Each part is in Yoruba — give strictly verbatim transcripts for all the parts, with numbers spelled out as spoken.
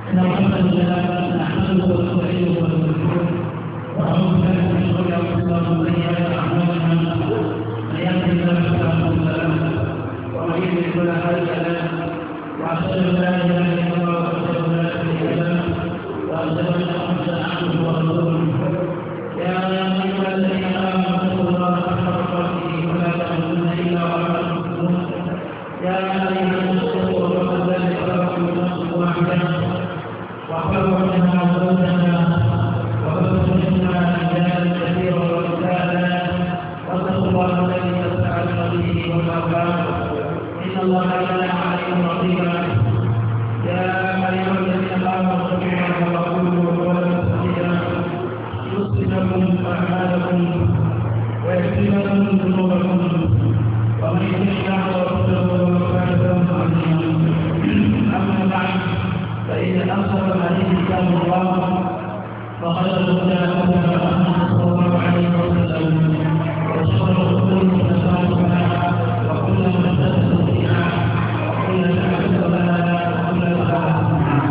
إن الحمد لله نحمده ونستعينه ونستغفره ونعوذ بالله من شرور أنفسنا ومن سيئات أعمالنا من يهده الله فلا مضل له ومن يضلل فلا هادي له وأشهد أن لا إله إلا الله وحده لا شريك له وأشهد أن محمدا عبده ورسوله يا أيها الذين آمنوا اتقوا الله حق تقاته ولا تموتن إلا وأنتم مسلمون يا أيها الناس اتقوا ربكم الذي خلقكم من نفس واحدة وخلق منها زوجها وبث منها رجالا كثيرا ونساء واتقوا الله الذي تساءلون به والأرحام إن الله كان عليكم رقيبا يا أيها الذين آمنوا اتقوا الله وقولوا قولا سديدا يصلح لكم أعمالكم ويغفر لكم ذنوبكم ومن يطع الله ورسوله فقد فاز عظيما أما بعد فإن أصدق الحديث كتاب الله وخير الهدى هدى محمد صلى الله عليه وسلم وشر الأمور محدثاتها وكل محدثة بدعة وكل بدعة ضلالة وكل ضلالة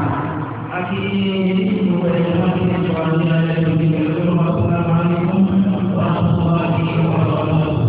أكيد وإخواني وعلينا السلام عليكم ورحمة الله وبركاته.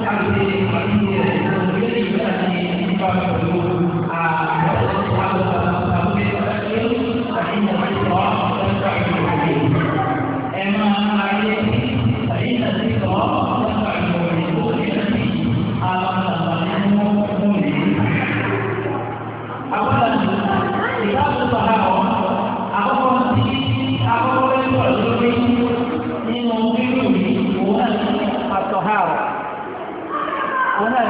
Thank you.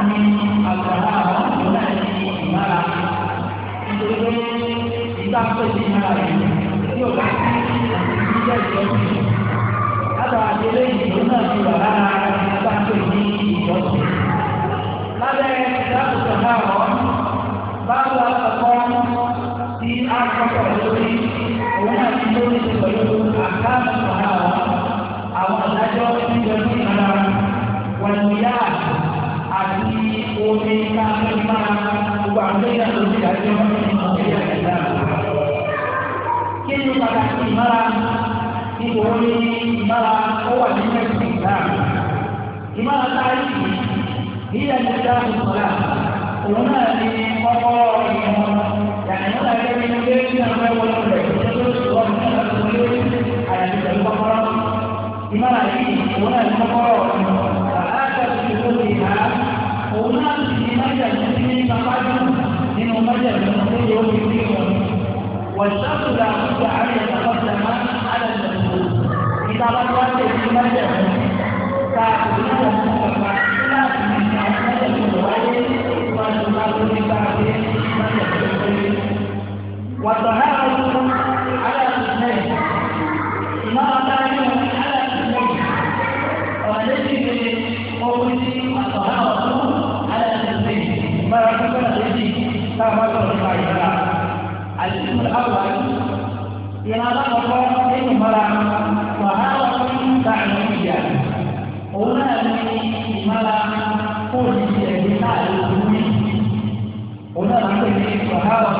ní àgbàrá àwọn ìlú náà ní ìmára nítorí pé ìgbà pé ní ìmára yìí tí ò bá sí ìdíjẹ́ ìjọsìn látara àdélé ìlú náà ti wà lára ìgbà pé ní ìjọsìn. lábẹ́ ìdáàbòbò náà wọ́n báwo àkọ́kọ́ tí a kọ́kọ́ lórí òun náà ti lórí pẹ̀lú àkáàmù àwọn àwọn ìdájọ́ ìjọsìn ìmára wọ̀nyíyá àti omi káfí máa gbogbo àwọn ẹ̀yà tó ti dájọ́ nínú ẹ̀yà ìdá. Kí ni pàtàkì ìmára níbo ní ìmára ó wà nínú ẹ̀sìn ìdá? Ìmára táyì ìyá ìdá ìsọ̀lá òun náà ní kọ́kọ́ ìmọ̀ yàtọ̀ náà yẹ kí ní ilé ní àwọn ẹ̀wọ̀n rẹ̀ tó tó tó wọ́n ní ọ̀sán lórí àyàfi pẹ̀lú kọ́kọ́rọ́. Ìmára yìí òun náà ní kọ́kọ́rọ́ ìmọ̀. òun náà sì ní májèlé ní sábàjú nínú májèlé tó yẹ omi sí wọn. wọ́n ṣàtúndà àkókò àárẹ̀ ìtàkọ́sẹ̀ máa ń alẹ́ lẹ́sọ̀. ìtàkọ́sẹ̀ wá lè fi májèlé ká òun náà mú ọ̀gá láti ní àwọn májèlé tó wáyé wọ́n ti máa tó ní káàdé májèlé tó wáyé. wọ́n tọ̀ náà wọ́n alẹ́ àtúnṣe ìmọ̀ ọ̀gá yóò alẹ́ àtúnṣe ọ̀rẹ́dẹ́gbẹ̀rẹ̀ ọ̀rẹ́dẹ́ مرة كنا نجي كما قال الله الاسم الأول ينادى الله إنه مرة وهذا تعليمية هنا مرة قول الجمال الدنيا هنا نقول وهذا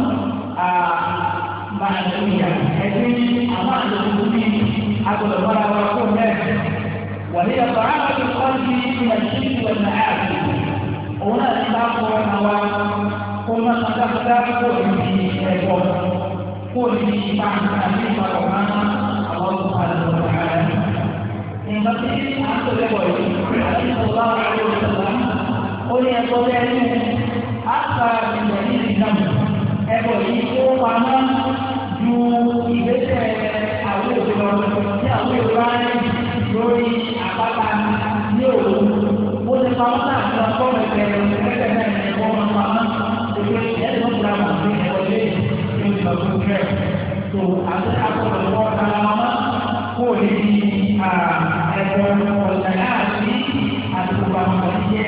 معنوية هذه أمان الدنيا أقول مرة وأقول وهي طعامة القلب من الشرك والمعاصي òun náà ti bá kọ́ ọ̀nà wa kó má sátáfátá kó ní ẹ̀kọ́ kó ní ipa àti ìpapọ̀ máa ń àwọn ọ̀sán àlọ́ ààrẹ. Nǹkan tí a ń tọ́lẹ̀ bọ̀ yìí àti ìṣọ̀lá ọ̀rọ̀ ìṣọ̀lá ó ní ẹ̀kọ́ bẹ́ẹ̀ ní àṣà ìṣẹ̀lẹ̀ ní ìdáhùn ẹ̀kọ́ yìí tó pamọ́ ju ìgbésẹ̀ àwọn òṣèlú tí àwọn èrò ayé lórí àpáta ní òru. Ó ti pa ọ́n náà lọ kọ́ ẹ̀kẹ́ ẹ̀kẹ́ náà ní ẹ̀kọ́ wọn pa ọ́n ṣèké ẹ̀ẹ́dì wọn kúrò àwọn ọ̀gbìn ẹ̀kọ́ lé ní ìgbà tó kẹ́ tó àti akọ̀rọ̀ wọn kára wọn kó o lè di ẹ̀kọ́ ọ̀sẹ̀ náà sí àti gbogbo àwọn ọ̀gbìn jẹ́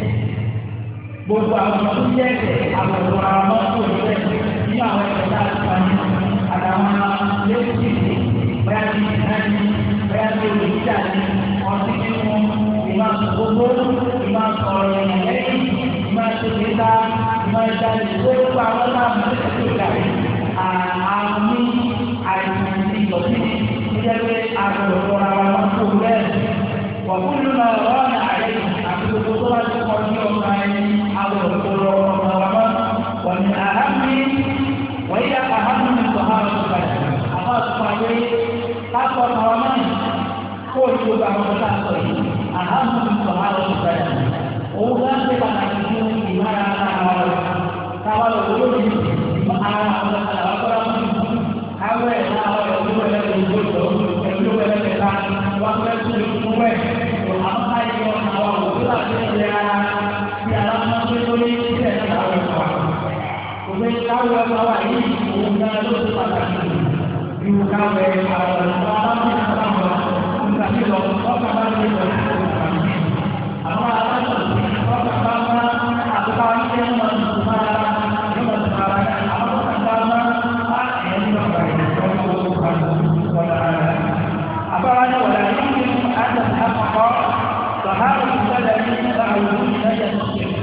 gbogbo àwọn ọ̀gbìn jẹ́ àkọ̀rọ̀ àwọn kó o lè ní àwọn ẹ̀kọ́ náà ti wà ní àtàwọn lẹ́kùtì bẹ́ẹ̀ ni bẹ́ẹ̀ ni olùdíjà ni ọtí nínú ìmọ̀ gbogbo ìmọ̀ sọ̀rọ̀ ìyẹn ìmọ̀ ṣèkìtà ìmọ̀ ìdájọ́ gbogbo àwọn náà mọ̀ ní ìgbà àmì àìsàn ìdọ̀tí níjẹ́ pé àgbọ̀dọ̀ fọ́ra wa wọn kó bẹ́ẹ̀ wọ́n kún nínú ọ̀rọ̀ ọ̀nà àrẹ àti gbogbo tó bá ti kọ́ ní ọ̀gá ẹni àgbọ̀dọ̀ tó lọ ọ̀gá wa mọ́ wọ́n ní àhámi wọ́n yíyá àhámi ní sọ̀há ọ̀gá àwọn àtúntò àgbẹ̀ káàkó ọ̀gá wa mọ́ kó o ti gbogbo àwọn ọ̀gá sọ yìí àhámi ní sọ̀há ọ̀gá òun bá ń pè pàtàkì fún ìmára àwọn ọ̀rọ̀ táwa lọ wọlé ní ara àwọn ọ̀gá àwọn awo ẹ̀ náà ọ̀ ẹ̀ wúwo ẹ̀ lẹ́yìn ìgbó ìjọ ẹ̀ wúwo ẹ̀ lẹ́yìn ìta wọ́n fẹ́ tún lè fún wẹ̀ àwọn káyọ̀ àwọn òkú láti ṣe ara ti ara máa ń gbé lórí ilẹ̀ náà wọ̀ ẹ̀ wá. òwe káwọ̀ ẹ̀ wá yìí òun náà ló ti pàtàkì ju káwọ̀ ẹ̀ àwọn ọ̀nà àwọn nígbà tí lọ ọkà bá lè lọ sí àwọn aláṣọ ọkà bá máa àtúbà ń ṣe ń lọ sí أفعل ولا يمكن أن تتحقق طهارة البدن مع وجود نجس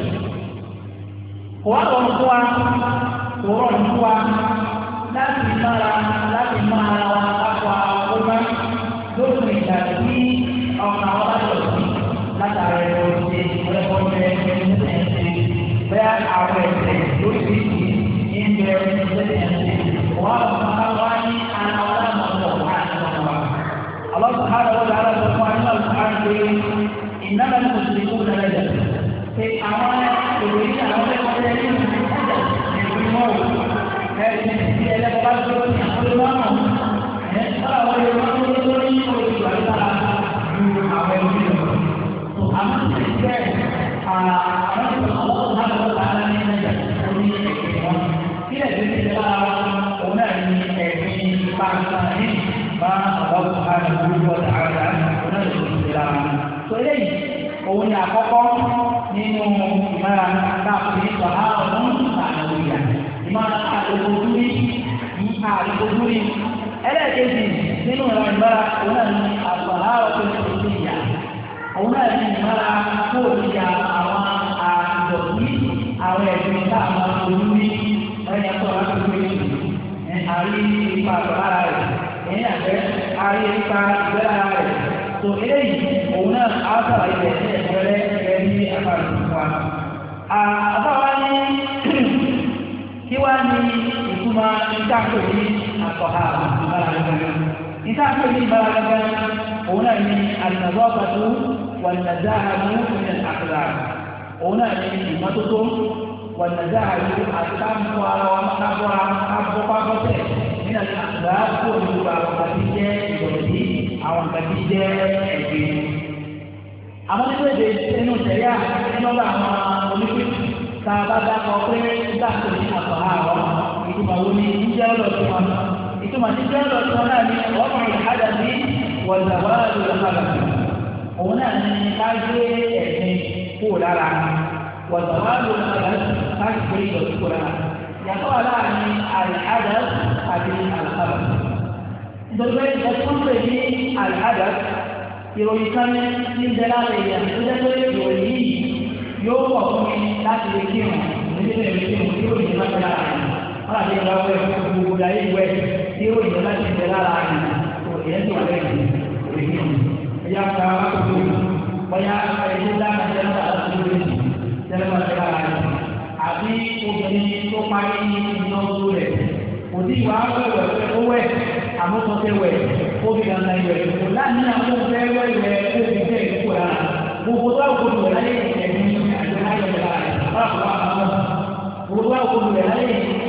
وهو القوى وهو القوى لا تمارى لا تمارى وتقوى وما subhanahu wa ta'ala náà lè fi ṣe lára. tó eléyìí òun ni àkọ́kọ́ nínú ìmára káàkiri nípa àwọn àlàyé ìmára àlòkòdúrí ní àlòkòdúrí. ẹlẹ́ẹ̀kejì nínú ìmára ìmára òun náà ní àgbàhárọ̀ tó ń ṣe ìyá òun náà ní ìmára kó ìyá àwọn àdọ̀tí àwọn ẹ̀sìn tá a máa ń lò ní ẹ̀yìn ẹ̀kọ́ láti gbé ẹ̀ àrí ipa àgbàlára rẹ̀ ẹ̀yìn àgbẹ̀ àrí ipa ìgbẹ́lára rẹ̀ tó eléyìí òun náà á sọ̀rọ̀ ilẹ̀ ní ẹ̀fẹ́rẹ́ ẹ̀fẹ́ ní àpàlù wa. àbáwá ní kí wá ní ìtumọ̀ ìtàkùn ní àkọ́hà ìbáraẹ̀gbẹ̀ ìtàkùn ní ìbáraẹ̀gbẹ̀ òun náà ní àlùmọ̀gbọ́gbàtú wàlùmọ̀dáhàmú ní àkàrà òun náà ní ìmọ́tótó wàlùmọ̀dáhàmú àti káàmù ara wa káàbọ̀ abọ́pábọ́tẹ̀ nínú àkàrà kó ní àwọn kàbí jẹ́ ìdọ̀tí àwọn kàbí jẹ́ ẹ̀gbìn. àwọn nínú èdè nínú ìṣẹ̀yà nínú ọ̀gá àwọn onípè tá a bá dákọ̀ pé dáàbò ní àkọ́hà àwọn ìtumọ̀ wo ni ìjẹ́ ọlọ́ọ̀tún wọn ìtumọ̀ tí jẹ́ ọlọ́ọ̀tún wọn náà ní ọ̀pọ̀ ìhádà sí wọ̀lùdàwárà lọ́kàlà òun náà ní ká gbé ẹ̀sìn kúrò lára wọ̀lùdàwárà lọ́kàlà ká gbé ìdọ̀tí kúrò lára yàtọ̀ wà láàrin àlìhádà àti àlùkàlà nítorí pé ìdọ̀tí wọn pè ní àlìhádà ìròyìn kan ní ìbẹ̀ lára èèyàn tó jẹ́ pé ìròyìn yìí yóò pọ̀ fún mi láti lè kírun nígbà tí mo kírun tí ó yẹ láti lára rẹ̀ wọ́n àti ìgbà wẹ̀ gbogbo ayé ìwẹ̀ tí ó yẹ láti ìbẹ̀ lára rẹ̀ tó yẹ tó wẹ̀ rẹ̀ ẹ̀yà ká wákòtò bóyá ẹ̀yẹ dáná jẹ́ náà láti lè jẹ́ láti lára rẹ̀ àbí obìnrin tó parí iná ojú rẹ̀ kò sí ìwà wẹ̀wẹ̀ ó wẹ̀ àmọ́tọ́tẹ́ wẹ̀ obìnrin náà ìwẹ̀ kò láàrin àwọn fẹ́ wẹ̀ ìwẹ̀ obìnrin tẹ̀ ìkó lára gbogbo tó àwòkọ́ ìwẹ̀ láyé ẹ̀mí àti láyé ọ̀la rẹ̀ gbogbo àwòkọ́ ìwẹ̀ láyé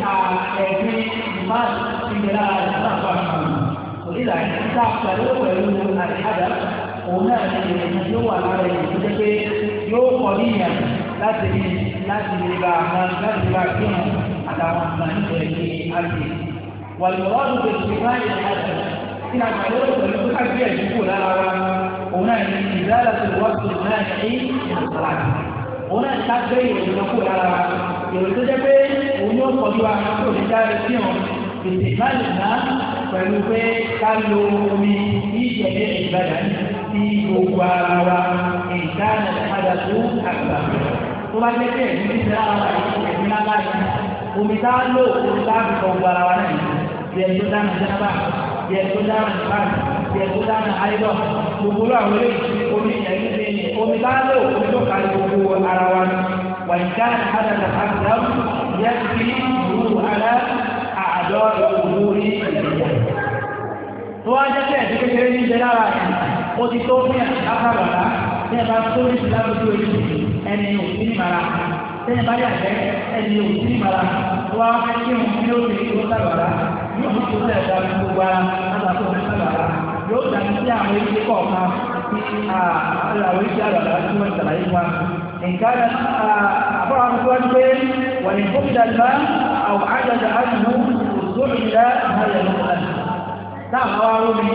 ẹ̀mí máa ti gbẹ̀ lára rẹ̀ láàpá àkàmù òlìlà níta pẹ̀lú pẹ̀lú àdìhádà òun náà ní ìrìn tí ó wà lára ẹ̀yìn tó jẹ́ pé yóò pọ̀ níyàn láti rí láti rí bá àwọn láti rí bá kí wọn àtàwọn àgbà níbẹ̀ ní àgbè wàlúwàlú tó ti máa yẹ àjà kí ni àgbà lórí pẹ̀lú tó ká gbé ẹ̀jú kò lára wa òun náà ní ìdára tó wà tó náà ní ìmọ̀sára òun náà ní ká gbé ìròyìn lọ kò lára wa ìròyìn tó jẹ́ pé òun yóò kọjú wa kó lè dáre sí wọn ètè ìbáyìí náà pẹ̀lú pé ká lo omi ní ìjẹ̀lẹ̀ ìbàdàn sí gbogbo ara wa nǹkan àdá tó àgbà tó bá jẹ́ pé ẹ̀mí ti ara wa ẹ̀mí ńlá yìí omi tá a lò omi tá a fi kọ gbogbo ara wa náà bí ẹ̀ tó dáná jẹ́nàbà bí ẹ̀ tó dáná ìbáàdì bí ẹ̀ tó dáná àìdọ̀ gbogbo àwọn eléyìí omi ẹ̀mí ti omi tá a lò omi tó kárí gbogbo ara wa wà nǹkan àdá tó àgbà yẹ kí ìlú ara àjọ ìwòrí ìrìnà tó wá jẹ́ pé ẹ̀sìn kékeré ní ìjẹ lára ẹ̀ ó ti tó ní àkàbàrá tí ẹ bá tó ní ìsìlámùsí orí ẹni òsì ní mara tí ẹ bá yàgbẹ́ ẹni òsì ní mara tó wá fẹ́ kí òun ní òsì ní ó sàbàrá yóò ní tó tẹ̀ ẹ̀dá ní gbogbo ara látàkó ní sàbàrá yóò dàbí sí àwọn ilé kọ̀ọ̀kan tí àwọn ilé àgbàlá tí wọ́n ṣàlàyé wa nǹkan àbọ̀wọ̀n tó wá gbé wà ní gómìnà أو عجز عنه الرجوع إلى ما يلوم عنه táàmù àwọn arómi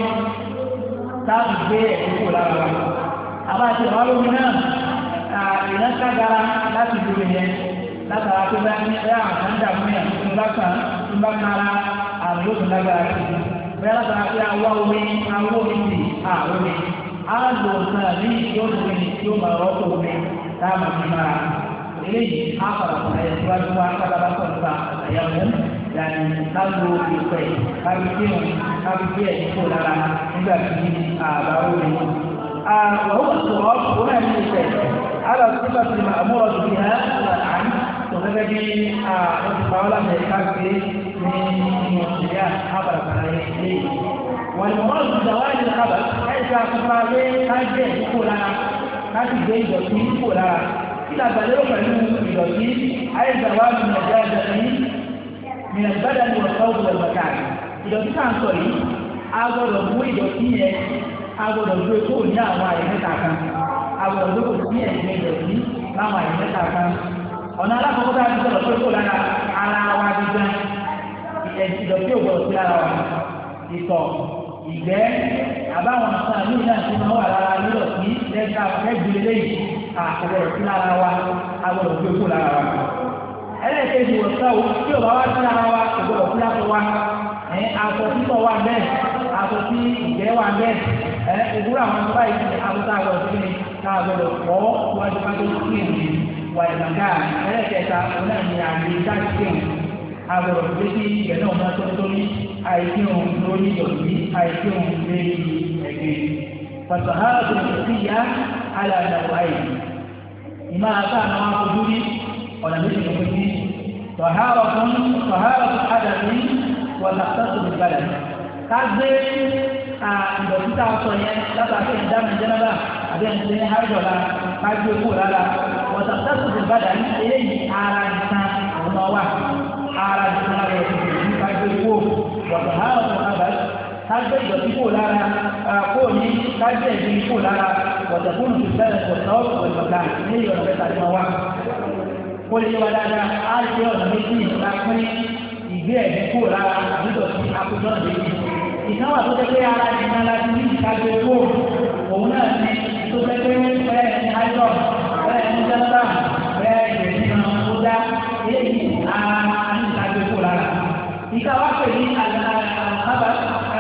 táàmù gbé ẹ̀kọ́ lára wa àbá àti àwọn arómi náà ìyẹn ságara láti dúró yẹn látara tó bá ní ẹ̀ àwọn àǹdà fún yàn tó bá kàn tó bá kára àwọn yóò tún lágbára sí i bẹ́ẹ̀ látara pé àwọn omi àwọn omi sì àwọn omi á lò náà ní yóò tún ní yóò máa rọ́pò omi táàmù fi máa eléyìí á padà fún ẹ̀yẹ tó wá tó wá pátápátá nípa ẹ̀yà wọn yàrá kálu ìpè kálu fíìmù kálu fíẹ̀ nípò lára nígbà tí àbá wọlé. àwọn ọ̀sọ̀ ọ̀pọ̀ náà ní ìpè àlọ́ sípà sí àmúrọ̀ tó fi hàn án tó gẹ́gẹ́ bí wọ́n ti pa ọ́ láti ẹ̀ka gbé ní inú ìṣẹ̀lẹ̀ àbàrà kan ayé ilé. wọ́n ní wọ́n ti dàwọ́ àyè kábà ẹ̀ka àkọ́kọ́ alẹ́ kájẹ́ nípò lára kájú gbé ìdọ̀tí nípò lára kí làgbàlérò pẹ̀lú ìdọ̀tí ayé dàwọ́ àmì nàìjíríà jẹ́ من البدن والثوب والمكان ìdọ̀tí tá à ń sọ yìí a gbọ́dọ̀ mú ìdọ̀tí yẹn a gbọ́dọ̀ gbé kó ní àwọn àyè mẹ́ta kan a gbọ́dọ̀ gbé kó ní ẹ̀gbẹ́ ìdọ̀tí láwọn àyè mẹ́ta kan ọ̀nà alákọ̀ọ́kọ́ tá a ti sọ̀rọ̀ pé kó lára ara wa gbígbá ìdọ̀tí ò gbọ́dọ̀ sí ara wa ìtọ̀ ìgbẹ́ àbáwọn nǹkan míì náà ti máa wà lára nílò sí lẹ́ka ẹgbẹ̀rẹ̀ lẹ́yìn àkọ́bọ̀rọ̀ sí lára wa agbọ̀rọ̀ sí okó lára wa. ẹlẹ́ẹ̀kejì wọ̀ sọ́wọ́ tí ò bá wá sí lára wa àgbọ̀rọ̀ sí lára wa aṣọ títọ̀ wà bẹ́ẹ̀ aṣọ tí ìjẹ́ wà bẹ́ẹ̀ òwúrọ̀ àwọn tó báyìí ní àbúta àgbọ̀rọ̀ sí ní káàgbọ̀rọ̀ pọ̀ wájú wájú sí èmi wà ìgbàgbà ẹlẹ́ẹ̀kẹta òun náà ní àmì ìdájọ́ agbọ̀rọ̀ tó dé sí ìgbẹ́ náà máa tó nítorí àìsíhùn lórí ìdọ̀tí àìsíhùn lórí ẹ̀gbẹ́. Fàtàhárà tó ti sí ìyá alàdàwọ̀ àyè. Ìmá àtà àwọn akojú rí ọ̀nà méjì ló pín sí. Tọ̀hárà fún tọ̀hárà fún àdàbí wà látàtò ní gbàdà. Ká gbé ìdọ̀tí tá a sọ yẹn látàkì ìdámi jẹ́nàbà àbí ẹni tí ní hàrìdọ̀lá ká gbé kúrò lára. Wà látàtò ní gbàdà ní eléyìí ara nìkan àwọn ọmọ wa. Ara nìkan rẹ̀ ti fi ká gbé kúrò. Wàtàhárà fún àdàbí kájẹ ìdọ̀tí kò lára kó ní kájẹ ìdí kò lára wọ̀tẹ̀kùnù ti bẹ̀rẹ̀ pọ̀tọ́ pẹ̀lọ̀gá ní ìyọ̀nà mẹ́ta tí wọ́n wá. kó lè wá dáadáa á ṣe ọ̀nà méjì ìlà pín ìgbé ẹ̀dí kò lára àbídọ̀tí akójọ́ méjì. ìkan wà tó jẹ́ pé ara ní iná láti ní ìkájọ kó òun náà ní tó jẹ́ pé bẹ́ẹ̀ ní ájọ́ bẹ́ẹ̀ ní jẹ́ńtà bẹ́ẹ̀ ní ìrìnà tó dá eléyìí ara ní ìkájọ kó lára. ìka wá pè ní àgbàlagbà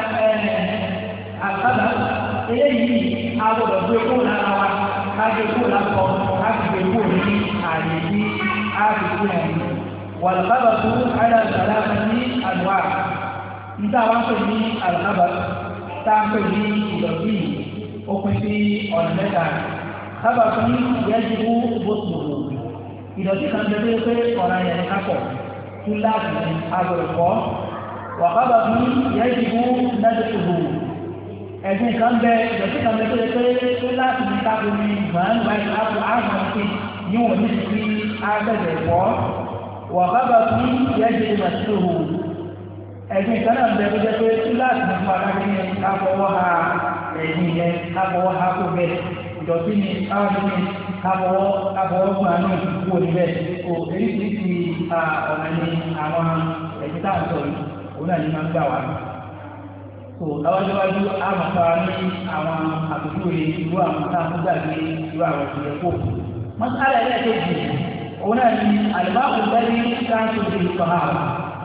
àkàbà eléyìí agbọ́dọ̀ gbé kó lára wa kágbé kó lápọ̀ kágbé kó ní àyè tí a fi kú ẹ̀ wàlùkábà tó alágbàlá ní àlùwà níta wá pè ní àlùkábà tá a pè ní ìdọ̀tí ó pín sí ọ̀nà mẹ́ta kábà tó ní ìyẹ́jú bóṣùwò ìdọ̀tí kan tẹ́lẹ̀ pé ọ̀ràn yẹn kápọ̀ tún láti agbọ̀dọ̀ kọ́ wàkábà tó ní ìyẹ́jú nájọ́tòbò ẹ̀gbìn kan bẹ ìdọ̀tí kan bẹ tó yẹ pé tó láti ní káàbọ̀ ní ìgbàanú báyìí káàbọ̀ àwọn ọ̀sẹ̀ níwọ̀n ní ti agbẹ̀dẹ̀ pọ̀ wàhábà fún ìyẹ́jẹ̀ ìmọ̀síhù ẹ̀gbìn kan náà bẹ tó yẹ pé tó láti ní fún akábọ̀ ní káàbọ̀ ha ẹ̀gbìn yẹn káàbọ̀ ha kó bẹ ìdọ̀tí ni káàbọ̀ ní káàbọ̀ káàbọ̀ gbanú kó níbẹ̀ kó eréṣiríṣi ọ̀nà ní àwọn ẹ̀gbìn táwọn sọ̀rọ̀ òun náà ní máa ń gbà wá so lọ́wọ́dọ́wọ́dọ́ àmọ̀fà ní àwọn àbúrò ìlú àwọn táàmúgbàgbé ìlú àwọn ìṣẹ̀lẹ̀ kò. mọ́sálà ẹlẹ́ẹ̀kejì òun náà ní àlùbáàbò bẹ́ẹ̀ ní sáńtò ti sọ àrùn.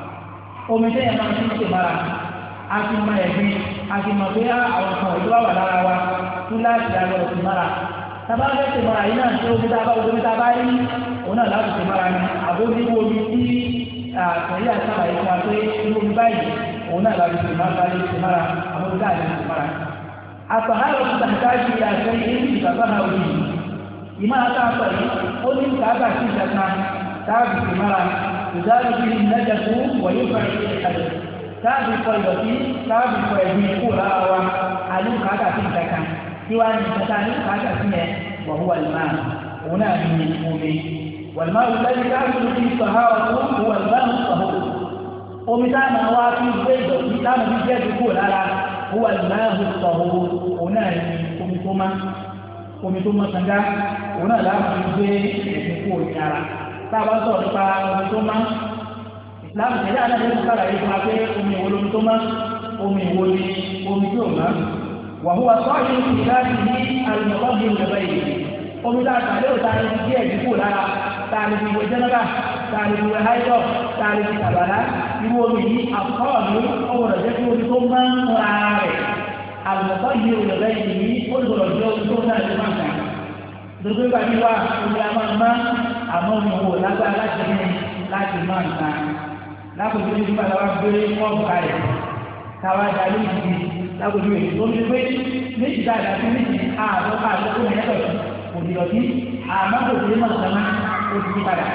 omi tẹ́yẹ̀ máa ń ṣe mara a ti mọ ẹ̀gbin a ti mọ̀ pé àwọn kan ìlú wà lára wa tún láti àgbọ̀dọ̀ sí mara. tábà fẹ́ ṣe mara yìí náà ṣe omi tá a bá omi tá a bá rí òun náà láti ṣe mara ni àbó ní omi tí àtẹ̀yẹ àtàbà yìí fún wa pé inú omi báyìí òun náà láti ṣe máa bá lè ṣe mára àwọn ọ̀gá àti ṣe mára. àtọ̀hárò tó tàbí ṣe àṣẹyìn ní ìgbàgbọ́nà òní ìmọ̀ àtàkọ̀ yìí ó ní káàbà sí ìjàkà táàbì ṣe mára ìdájọ́ bí i lẹ́jẹ̀ fún wọ̀nyí fẹ́ ṣe ìkàlẹ̀ táàbì kọ ìdọ̀tí táàbì kọ ẹ̀gbìn kó lára wa àlú káàkà sí ìjàkà tí wàá ní ìjàkà ní káàkà sí yẹn wọ̀hú wàlúmá òun náà ní omi wàlúmá wùlẹ́ni káàkiri sí sọ̀hárò tó wàlúmá sọ̀hó omi táàmù àwọn afi gbé ìdọ̀tí táàmù bí jẹ́ ìdúgbò lára owó àlùmáàhù sọ̀hó òun náà ní omi tó má omi tó má sanga òun náà láàmù gbé ìdúgbò ní ara táàbà sọ̀rọ̀ nípa omi tó má ìsìláàmù tẹ̀lé àdájọ́ tó sára yìí fún wa pé omi ìwo lomi tó má omi ìwo ni omi tí ò má wàhùwà sọ́ọ̀yìn ìdájí ní àlùmọ́ọ́bì ìjọba yìí omi táàbà lè ta ẹni díẹ̀ ìdúgbò lára táàbì ìwé jẹ́nàbà táàbì ìwé háìdọ̀ táàbì ìtàbàlá irú omi yìí àkọọ́lù ọgbọ̀dọ̀ jẹ́ kí omi tó máa ń ra rẹ̀ àlùmọ̀tọ́ yìí olùdó yìí ó gbọ́dọ̀ jẹ́ omi tó náà ti máa ń kà dòdò ìgbà tí wà omi a máa má àmọ́ omi wò lágbára láti ní láti máa ń kà lákòókò tí nígbà táwa gbé fọ́ọ̀mù kalẹ̀ táwa dá lójijì lákòókò èyí tó ń gbé méjì dáadáa sí méjì àádọ́ àádọ́ tó ní ẹ̀dọ̀ òdìdọ̀tí àmọ́ kò sí máa sàmá ó ti padà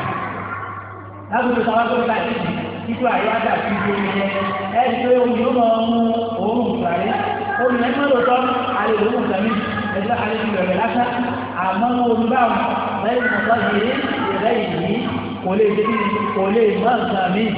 lákòókò táwa gbé kalẹ̀ títú àyájà tí ó ń yẹ ẹni pé omi ó máa mú òórùn ìgbàlẹ̀ omi ẹgbẹ́ lóòótọ́ alẹ́ òórùn ìgbàlẹ̀ ẹgbẹ́ alẹ́ ti bẹ̀rẹ̀ lásán àmọ́ omi báwọn lẹ́yìn mọ̀tọ́ yìí ìrẹ́ yìí kò lè dé kò lè má nǹkan mi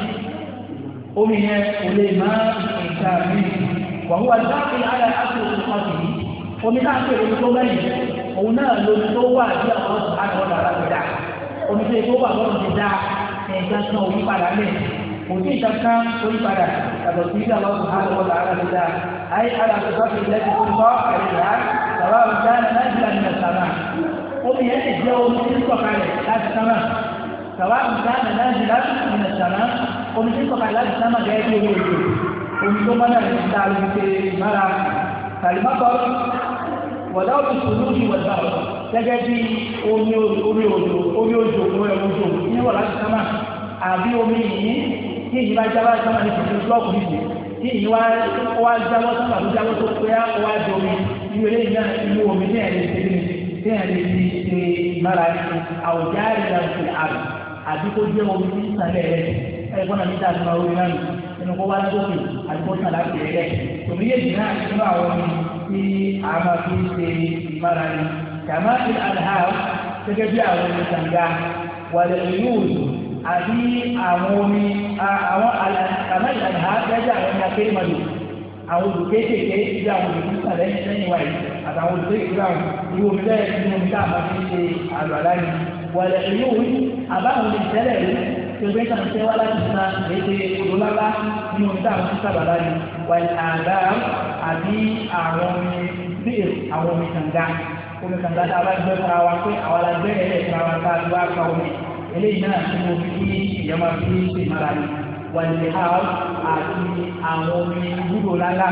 omi yẹn kò lè má nǹkan mi wàhùn wà láti alẹ́ àti òṣùpá sí i omi náà pè omi tó lẹ́yìn òun náà lómi tó wà bí àwọn ọ̀sán àti ọ̀dà alágbèdá omi tó wà lọ́rùn ti dá ẹ̀ka kan òun padà lẹ́yìn kò sí ìtàkà orí padà yàtọ̀ sí ìjà lọ́sùn àlọ́wọ́ làárá ló dáa أي على الصفات التي تطلق عليها سواء كان نازلا من السماء omi yẹn lè jẹ́ omi tí ń sọ̀kalẹ̀ láti sánmà سواء كان نازلا من السماء omi tí ń sọ̀kalẹ̀ láti sánmà gẹ́gẹ́ bí omi òjò omi tó mọ́nà ní ìdá olùgbé mara kàlímọ́tọ́ wọ̀dáwọ̀ tó sùn lórí wọ̀dá gẹ́gẹ́ bí omi omi òjò omi òjò omi òjò ní wọ̀ láti sánmà àbí omi yìí tí èyí bá jábá sánmà ní ìṣẹ̀lẹ̀ blọọkù nìyí tí èyí wá wá jábọ́ sánmà tó jábọ́ tó pé wá di omi ní ilé ìyá inú omi ní ẹ̀rẹ́ ìṣẹ̀lẹ̀ ní ẹ̀rẹ́ ti ṣe ìmára àwùjá ìlà ìṣẹ̀lẹ̀ àrùn àbí kó jẹ́ omi tí ń sàlẹ̀ rẹ̀ ẹ̀gbọ́n náà níta àti máa wọlé náà nínú kó wá lókè àti kó sàn láti rẹ̀ tòmí yéèjì náà nínú àwọn omi tí a máa fi ṣe ìmára ni kàmá ìlà àlhà gẹ́gẹ́ bí àwọn omi kànga wàlẹ̀ ìlú àbí àwọn omi àwọn kàmá ìlà àlhà gẹ́gẹ́ àwọn omi akérèmọdò àwọn olùkéékèèké bí àwọn olùkúta lẹ́yìn lẹ́yìn wáyé àtàwọn olùkéékèèké àwọn irú omi bẹ́ẹ̀ nínú omi tá a máa fi ṣe àlọ́ àláyé wàlẹ̀ ìlú àbáwọn omi ìtẹ́lẹ̀ rẹ̀ tí o bẹ́ kàn ṣe wá láti sa èdè olólálá ní omi tá a máa fi sábà láyé wàlẹ̀ àdá àbí àwọn omi bíi àwọn omi kànga omi kànga tá a bá gbé fara wa pé àwọn alágbé ẹ̀rẹ́ fara wa tá a gbé wá ka omi eléyìí náà tí mo fi ìyẹn máa fi ṣe mara ni wàlẹ̀ àw àti àwọn omi gbúdò lálá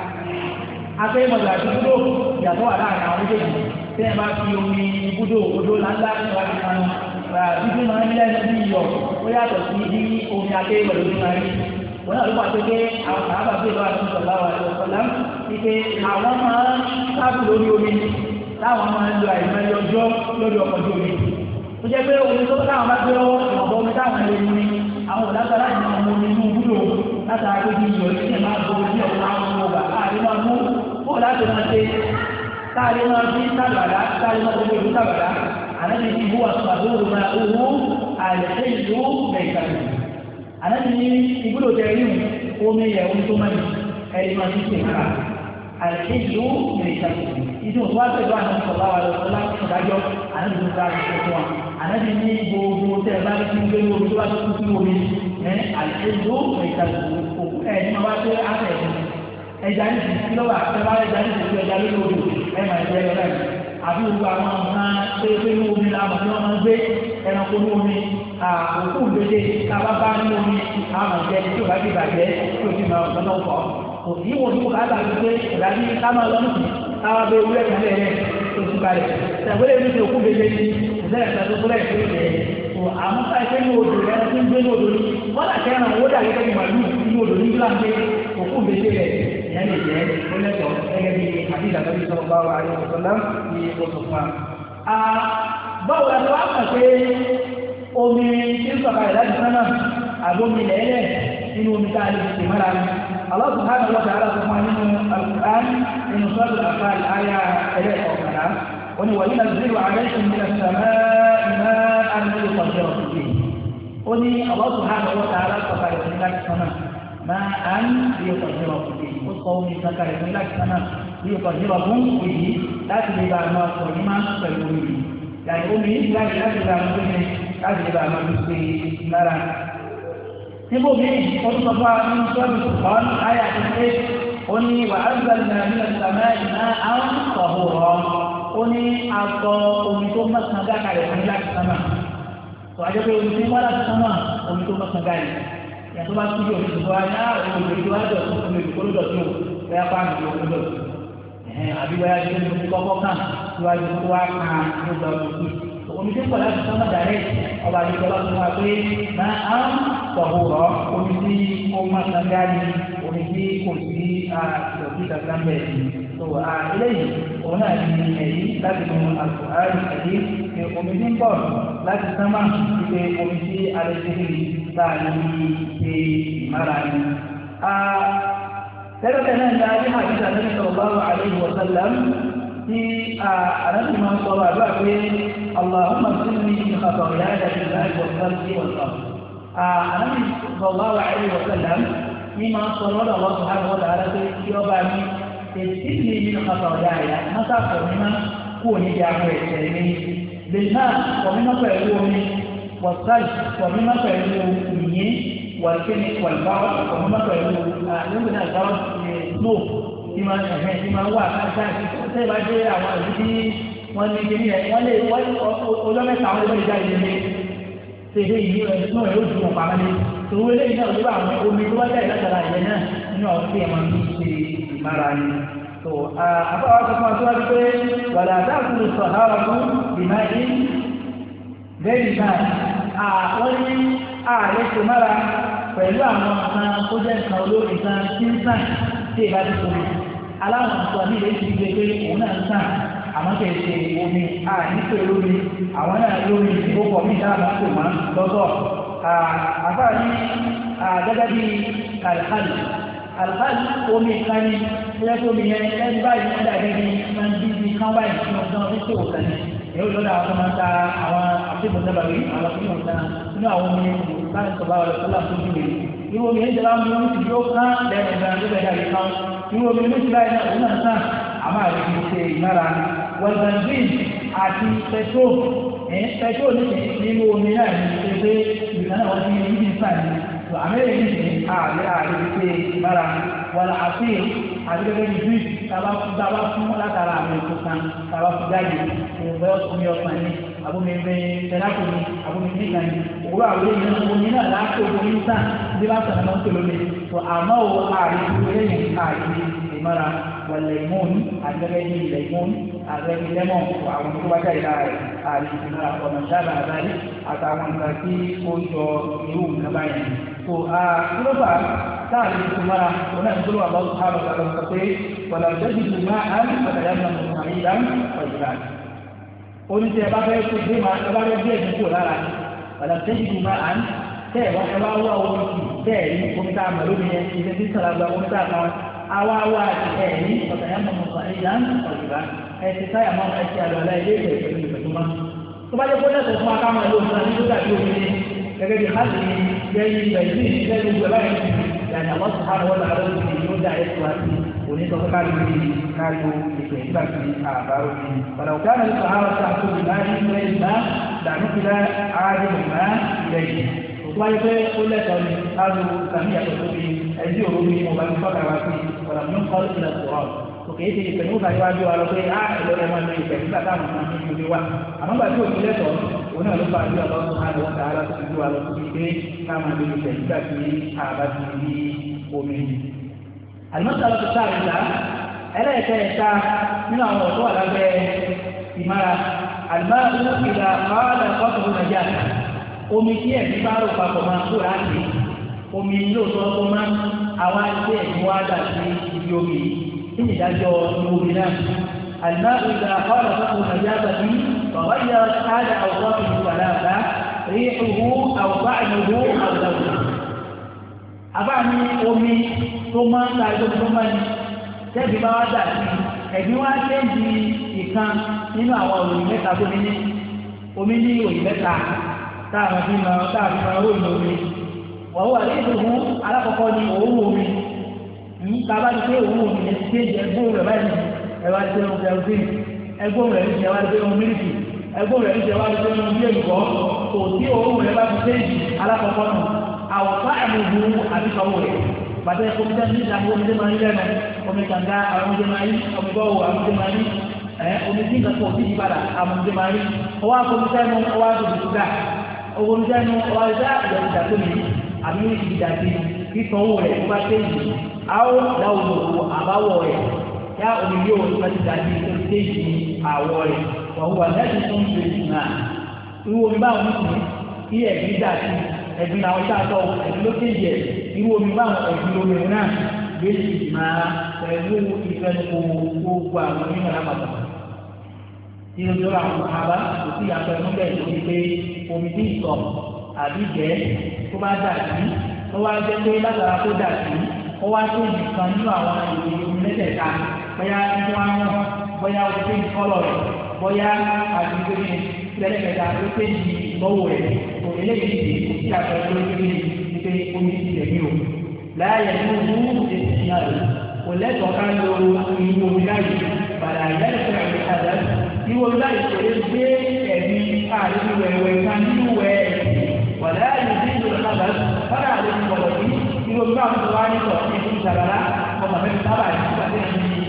akérèmọdò àti gbúdò yàtọ̀ wà láàrin àwọn méjèèjì tí ẹ bá fi omi gbúdò odò lálá ìwádìí kan bíbí máa ń lẹ́nu bí iyọ̀ ó yàtọ̀ sí bí omi akérèmọdò tó máa rí wọn náà ló bá pé pé àwọn sàábà bí ìlú àti ìjọba wà lọ sọlá wípé àwọn máa ń sábù lórí omi táwọn máa ń lo àìmọye ọjọ́ lórí ọkọ̀ ojú omi tó jẹ́ pé omi tó táwọn bá gbé lọ́wọ́ ìwọ̀nba omi táwọn lè mú ni àwọn òdàgbà láti máa mú nínú wúlò látara pé bí iyọ̀ ní ẹ̀ máa gbọ́ ojú ọ̀pọ̀ àwọn ọmọ ọgbà káàrí máa mú kó láti máa ṣe káàrí máa fi sábàdá káàrí máa gbogbo ìlú sábàdá ànábi ti hu àtúbàdóòrò máa owó àìsè ìlú mẹ́ìkàlù ànábi ní ibùdó tẹ̀rí omi yẹ̀ omi tó máa ní ẹ̀rí máa fi ṣe kára àìsè ìlú mẹ́ìkàlù ìdí òtún wá pẹ̀lú ànábi sọ̀rọ̀ àwọn ọ̀rọ̀ láti ìdájọ́ ànábi tó ká àti ṣẹ̀fọ́ wa ànábi ní gbogbo tẹ̀ bá ti ń gbé omi tó bá tó kú sí omi ẹ̀ àìsè ìlú mẹ́ìkàlù òkú ẹ̀ ní wọ́n bá tẹ́ àtẹ̀ ẹja ní ti sí lọ́wọ́ àtẹ́wá ẹja ní ti sí ẹja lórí odò ẹ̀ máa jẹ́ ẹ̀rọ náà àbí gbogbo àwọn ọ̀nà pé pé ní omi làwọn tí wọ́n máa ń gbé ẹranko ní omi òkú gbèdé káwá bá ní omi àwọn ọ̀jẹ́ tí ò bá ti bàjẹ́ tí ò ti máa ọ̀sán náà pọ̀ òbí wọn ní kò ká gbàgbé pé ìdájí ká máa lọ nùsùn káwá bẹ ewúrẹ́ kan lẹ́rẹ́ tó ti balẹ̀ tẹ̀wé ní ti òkú gbèdé ní ìṣẹ̀lẹ̀ ìṣẹ̀lẹ̀ tó kúrẹ́ ìṣẹ̀lẹ̀ àmọ́ ká ẹgbẹ́ ní odò rẹ̀ ti ń gbé ní odò ní wọ́n là kẹ́ràn owó dà gẹ́gẹ́ bí màlúù ní odò ní gíláńdé òkú gbèdé rẹ̀ ìyẹn lè jẹ́ ó lẹ́tọ̀ọ́ gẹ́gẹ́ bí àdìgbà tó ti sọ̀rọ̀ bá wà ní ọ̀sọ̀lá ní oṣù fún wa. báwo la tó wá kàn pé omi tí ń sọ̀kalẹ̀ láti sánà àbomi lẹ́lẹ̀ nínú omi tá a lè tètè mọ́ra ni Allah subhanahu wa ta'ala fún wa nínú Al-Qur'an nínú suratul Anfal àyà ẹlẹ́ẹ̀kọ̀ọ̀kànlá ó ní wàyí nàìjíríà wà alaykum minas samaa'i ma'an liyutahhirakum bihi ó ní Allah subhanahu wa ta'ala sọ̀kalẹ̀ fún láti sánà ma'an liyutahhirakum bihi ó sọ omi sọ̀kalẹ̀ fún láti sánà liyutahhirakum bihi láti lè bá a máa sọ ní máa pẹ̀lú omi yàrá omi láti láti lè bá a máa gbé láti lè bá a máa fi ṣe lára. níbo mi ó tún sọ fún wa nínú sọ́ọ̀bù ṣùgbọ́n àyà tó ṣe ó ní wà á gbàlù náà nínú ìsàmá ìná àwọn sọ̀hún rọ̀ ó ní àtọ̀ omi tó mọ̀sán gákàlẹ̀ fún láti sánmà tó a jẹ́ pé omi tó wá láti sánmà omi tó mọ̀sán gáyì yàtọ̀ bá túbọ̀ omi tó wá yá omi tó wá dọ̀ omi tó lọ́dọ̀ tó bẹ́ẹ̀ pàmì tó lọ́dọ̀ àbí wáyà tó ń bí kọ́kọ́ kàn síwájú tó wá kàn ló gba òkú omi tó ń pọ̀ láti sánmà dàrẹ́ ọba àdìgbò bá tún wá pé máa ń sọ̀hún rọ̀ omi tí ó mọ̀sán gáyì omi tí kò sí àtìlọ́sí kankan bẹ́ẹ̀ tó eléyìí òun náà ní ẹ̀yí láti mú Al-Qur'an ẹ̀yí pé omi tí ń bọ̀ láti sánmà pé omi tí alẹ́sẹ̀kìrì táà ní ṣe ìmára ni. tẹ́lẹ̀tẹ̀ náà ní ayé àdìsá Nabi sallallahu alaihi wa sallam tí àdáṣe máa ń sọ̀rọ̀ àdúrà pé Allahumma sinmi min khataayaya bil-ma'i wal-thalji wal-barad. Nabi sallallahu alaihi wa sallam ní máa ń sọ̀rọ̀ lọ́dọ̀ Allah subhanahu wa ta'ala pé kí ọba mi tẹ̀síìlì min khataayaya mọ́tà pọ̀ mímá kú òní di àwọn ẹ̀ṣẹ̀ mi bil-ma'i pọ̀ mímá pẹ̀lú omi wal-thalji pọ̀ mímá pẹ̀lú yìnyín wal-barad pọ̀ mímá pẹ̀lú àlùmí náà gbọ́dọ̀ snow tí máa ẹ̀hẹ́ tí máa wà káàkiri tẹ́ ìbá dé àwọn ìlú tí wọ́n ní kíní ẹ̀ wọ́n lè wọ́n ọjọ́ mẹ́ta àwọn ẹgbẹ́ ìjà ìlú ilé ṣe èdè yìí rẹ̀ náà yóò ju wọn pamọ́ lé tòun eléyìí náà ló bá àwọn omi tó wá jáde látara ìyẹn náà nínú àwọn tí ẹ̀ máa ń ṣe ìmára ni. tó àbáwá sọ fún wa tó wá pé wàlá àtàkùn sọ̀hárà fún ìmáyé bẹ́ẹ̀ náà wọ́n ní ààrẹ tó mára pẹ̀lú àwọn nǹkan tó jẹ́ nǹkan olóòrùn kan tí ń sàn tí ìbá ti tóbi aláwọn nǹkan ní ilé ìgbé pé òun náà ń sàn àmọ́ kìí ṣe omi àìníṣe lórí àwọn náà lórí ìfowópọ̀ mí dáàbò tó máa lọ́tọ̀ àfáà ní gẹ́gẹ́ bí alhali alhali omi kan ní ilé tó mi yẹn ẹni báyìí ní ẹ̀dá gẹ́gẹ́ bí máa ń bí bí kán báyìí tí wọ́n tán ní ṣòwò kan ní èyí ò lọ́dọ̀ àwọn tó máa ń ta àwọn àfihàn dábàbí àwọn àfihàn kan nínú àwọn omi láti sọ̀rọ̀ àwọn ọ̀sọ́lá tó jù rèé irú omi ní ìjọba omi ti yóò kán lẹ́nu ìgbà tó bẹ̀rẹ̀ àrí kan irú omi ní ìjọba ìná òun náà sàn àmọ́ àrí kìí ṣe ìmára wẹ̀lbẹ̀nzín àti petrol petrol nínú omi náà ní ṣe pé ìgbà náà wọ́n ti ní ìdí sàn ní tó àmẹ́rẹ̀ ní ṣe àrí àrí ṣe ìmára wàlá àfihàn àti gẹ́gẹ́ bí juice tàbá fún látara àmì ètò kan tàbá fún jáde ìrìnbẹ́ omi ọ̀sán ní abúmẹ̀mẹ̀ tẹ̀lákò ní abúmẹ̀mẹ̀ nígbà ní òwúrọ̀ àwọn ènìyàn omi náà láàkó omi ń sàn bí bá sọ̀rọ̀ náà ń tẹ̀lé omi tó àmọ́ ò ààrẹ lẹ́yìn ààrẹ ìmọ̀ra wọlé ìmọ̀ọ́nù àgbẹ̀gẹ́ bí ilẹ̀ ìmọ̀ọ́nù àgbẹ̀gẹ́ lẹ́mọ̀ àwọn tó wájà ìlà rẹ̀ ààrẹ ìmọ̀ra ọ̀nà sábà àbáyé àtàwọn nǹkan tí ó jọ irú nǹkan báyìí tó a kílófà láàrin ìtumọ̀ra òun náà ń gbóló àbá òṣùpá lọ́sọ̀rọ̀ pé wàlá ìjọ́jú máa ń pàtàkì àmì àmì ìlànà oníṣẹ́ ẹbá fẹ́ tó gbé máa ẹbá fẹ́ gbé ẹ̀dùn kò lára ní ọ̀dà tẹ́jìdù máa ń tẹ́ ẹ̀wọ́n ẹbá wá omi kì tẹ́ ẹ̀rí omi tá a mọ̀ lómi yẹn ilé tí sọ̀rọ̀ gba omi tá a kan àwa wá àti ẹ̀rí ọ̀tà yẹn mọ̀ mọ̀ ìyá ń ọ̀dùbá ẹ̀sì táyà mọ́ ẹ̀sì àlọ́lá ilé ìwẹ̀ pẹ̀lú ìpẹ̀tùmá tó bá jẹ́ kó lẹ́sọ̀ fún akáwọn ìlú òṣèlú ní lókà tí omi gẹ́gẹ́ bí hajj yẹ́yìn bẹ̀rẹ̀ sí ìṣẹ́ gbogbo ẹ̀ báyìí yàtọ̀ àwọn sùhánù wọn làwọn ọ̀dọ́ ìlú dá ẹ̀sùn àti onítọ̀kọ́ káàkiri káàkiri ìpè nígbà tí àbárò ní ọ̀nà òkàánà ní sàárà tí a tó bí láàrin ilẹ̀ ìgbà dànùkìlá ààrẹ ìgbà ilẹ̀ yìí tó wáyé pé ó lẹ́tọ̀ọ́ ní káàkiri ìsàmì yàtọ̀ tó bí ẹjí òru ní mo bá ń tọ́ka wá sí ọ̀nà mú kọ́ ìlẹ̀ sọ̀rọ̀ tó kèé ti ìpè nígbà tí wájú wa lọ pé á ẹ̀lọ́ ẹ̀ máa lo ìpè nígbà táwọn ọmọ mi ju wa àmọ́ gbà tí ò ní lẹ́tọ̀ọ́ òun náà ló bá àjọ ọlọ́run máa lọ sàárà tó ti ju wa lọ sí pé ká máa lo ìpè nígbà tí àbá ti rí omi. المسألة الثالثة ألا يتأتى من الموضوع الذي ìmára àlùmáàrú ìlà máàlà kọ́tù nàìjíríà omi tí ẹ̀mí bá rò papọ̀ máa kó láti omi lóòótọ́ tó máa àwọn àti ẹ̀mí wá dà sí ibi omi tí ìdájọ́ omi náà àlùmáàrú ìlà máàlà kọ́tù nàìjíríà bí bàbá yà káàdà àwùjọ tó ti padà bá rí ìhú àwùjọ ìhú àwùjọ àbá ní omi tó máa ń ta ẹjọ́ tó máa ń tẹ́bí bá wá dà sí ẹ̀bí wá tẹ́jì ìkan nínú àwọn òròyìn mẹ́ta tó ní ní omi ní òyìn mẹ́ta táàwọn fi máa táàfi máa ró ìlú omi wọ́n wà ní ìdòwú alákọ̀ọ́kọ́ ní òórùn omi ní bàbá ti pé òórùn omi ẹ̀ ti tẹ́jì ẹgbóhùn rẹ̀ báyìí ẹwà ti tẹ́rù kẹrùsìn ẹgbóhùn rẹ̀ ti ẹwà ti tẹ́rù mílíkì ẹgbóhùn rẹ̀ ti ẹwà ti tẹ́rù bí èlùbọ́ kò tí òórùn rẹ̀ bá ti tẹ́jì alákọ̀ọ́kọ́ nù àwọ̀fá ẹ̀mùgbù àbíkọwò rẹ̀ bàtẹ́ kọmítẹ́ ní ìdáwó omi máa ń lẹ́nu omi kànga àwọn omi máa ń omi bọ́wọ́ àwọn omi máa ń ẹ̀ omi tí nǹkan pọ̀ sí ìpadà àwọn omi máa ń ọwọ́ akọmítẹ́ nu ọwọ́ àdùnnú ṣúgà owó omi tẹ́nu ọwọ́ ìdá ìyẹn ìdá tó nìyí àbí ìdá tí kíkanwó rẹ̀ tó bá tẹ́jì àwọn láwùjọ àbáwọ̀ rẹ̀ yá omi yóò tó bá ti dàbí tó tẹ́jì àwọ̀ rẹ̀ wọ́n wà lẹ́yìn tó ń gbé jù náà irú omi báwọn ní kí ẹ̀gbí dà sí ẹ̀gbìn àwọn iṣẹ́ àtọ́ ẹ̀gbìn ló kéjì ẹ̀ irú omi báwọn ẹ̀gbìn omi náà gbèsè máa pẹ̀lú ìfẹ́nukò gbogbo àwọn onímọ̀ lápapọ̀. tí ó jọra àwọn àbá kò sí àpẹ ẹnu bẹ́ẹ̀ lórí pé omi tí ìtọ̀ àbí jẹ́ tó bá dà sí tó wá jẹ́ pé látara tó dà sí ó wá tó nìkan nínú àwọn ìròyìn omi mẹ́tẹ̀ẹ̀ta bóyá tí wọ́n á mọ̀ bóyá ó ti ń kọ́lọ̀ rẹ̀ bóyá àti ìgbésẹ̀ lẹ́lẹ́kẹ̀ẹ́ta ló tẹ́jì ìgbọ́wò rẹ̀ kò eléyìí ti kò sí àpẹẹrẹ lórí pé omi ti tẹ̀mí o láàyè ní ojú èsì náà rẹ̀ kò lẹ́tọ̀ọ́ ká lo ìlú omi láyè padà yẹ́lẹ̀fẹ́ rẹ̀ padà ìwọ láyè kò lè gbé ẹ̀mí ààrẹ wẹ̀wẹ̀ kan nínú wẹ̀ ẹ̀sìn wàlá yìí ní ìlú ọ̀nàbà fọ́nà àlẹ́ ti wọ̀lọ̀ yìí ìwọ bá wọn wá ní sọ̀rọ̀ ní ìlú ìjàlá ọmọ mẹ́rin sábà ní ìgbàdé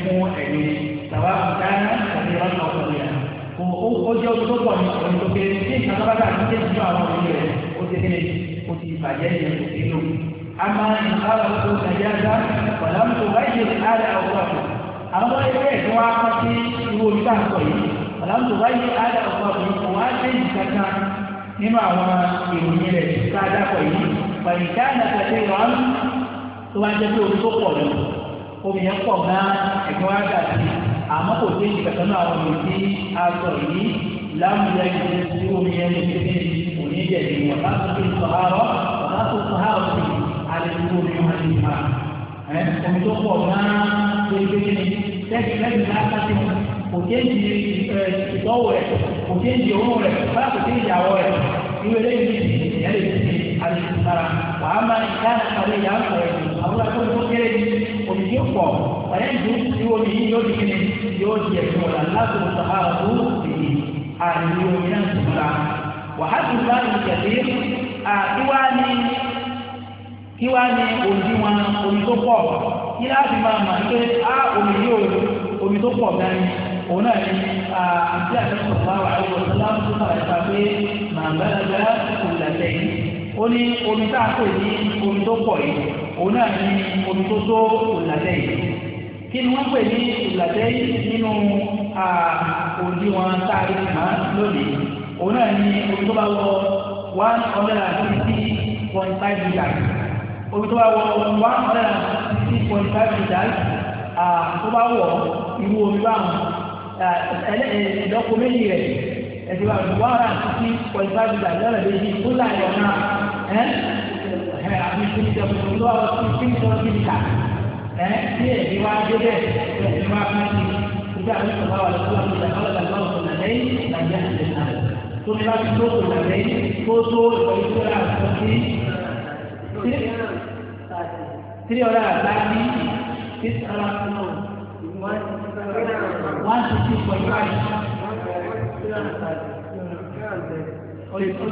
fún ẹ̀mí tàwa dáná tàbí ọ̀nà ọ̀sán yẹn ó jẹ́ ojú tó pọ̀ ní ọ̀rọ̀ tó kéré tí ìtàkàbàtà àti tí ìjọ àwọn òbí rẹ̀ ó ti kéde ó ti bàjẹ́ ní ìlú. a máa ń sábà tó nàìjíríà pẹ̀lú àwọn tó wáyé ààrẹ ọ̀pọ̀ àpò àwọn ẹgbẹ́ ẹ̀ tó wá kọ́ sí irú omi tá à ń sọ yìí pẹ̀lú àwọn tó wáyé ààrẹ ọ̀pọ̀ àpò kò wá dé ìkàkà nínú àwọn ìròyìn rẹ̀ tá a dákọ̀ yìí pẹ̀lú káàdà tẹ̀lé wọn tó wá jẹ́ pé omi tó pọ̀ lọ omi yẹn pọ̀ gan ẹ̀gbọ́n wá dà sí àmọ́ kò dé ìkàkà náà àwọn omi tí a sọ yìí láwùjọ ìdílé tí omi yẹn ló ti ní òní jẹ̀bi wọn bá tó fi sọ̀hárọ̀ wọn bá tó sọ̀hárọ̀ sí alẹ́kùn omi wọn ti fà ẹ̀ omi tó pọ̀ gan gbégbé ní lẹ́yìn lẹ́yìn láti ti kò dé ìdí ìtọ́wò rẹ̀ kò dé ìdí òun rẹ̀ bá kò dé ìyàwó rẹ̀ ìwé lẹ́yìn ní ìyẹn lè ti alẹ́kùn sára wàá máa ń ká àlẹ́ yà ń sọ̀rọ̀ àwọn akọ́ni tó kéré ní omi tí ó pọ̀ wàyẹ̀ ìdí tí omi yìí yóò di kíni yóò di ẹ̀sùn ọ̀la láti lọ sọ̀hárọ̀ tó èyí àìní omi náà ti múra wàhálà bá ìjẹ̀dẹ́ kíwá ní kíwá ní òdiwọ̀n omi tó pọ̀ kí láti máa mà pé á omi yóò omi tó pọ̀ gan ni òun náà ní àti àtẹ́sọ̀ bá wà áwọ̀ sọ́lámù tó sàrà ìta pé màá gbádágbá òlàtẹ̀ yìí ó ní omi tá a pè ní omi tó pọ̀ yìí òun náà ní omi tó tó òlàtẹ̀ yìí kí ni wọ́n pè ní òlàtẹ̀ yìí nínú òdiwọ̀n tá a rí màá lónìí òun náà ní omi tó bá wọ one hundred and fifty point five litres omi tó bá wọ one hundred and fifty point five litres tó bá wọ irú omi báwọn ẹ̀ẹ́dọ́kọ méjì rẹ̀ ẹ̀sìn bá one hundred and fifty point five litres lọ́rọ̀ méjì tó láyọ̀ náà ẹ̀ ẹ̀ àbí fifty seven tó wà wọ fifty seven litres ẹ̀ tí ẹ̀sìn wá dé bẹ́ẹ̀ ẹ̀sìn wá fún mi ìgbà àti ìgbà wà lọ́wọ́ àti ìgbà wà lọ́wọ́ àti ìgbà lẹ́yìn ìgbà yẹn náà tó ní láti tó tó là lẹ́yìn tó tó ìwọ̀nyí tó rà tó sí three hundred and thirty six hundred one sixty point five. Oye, oye,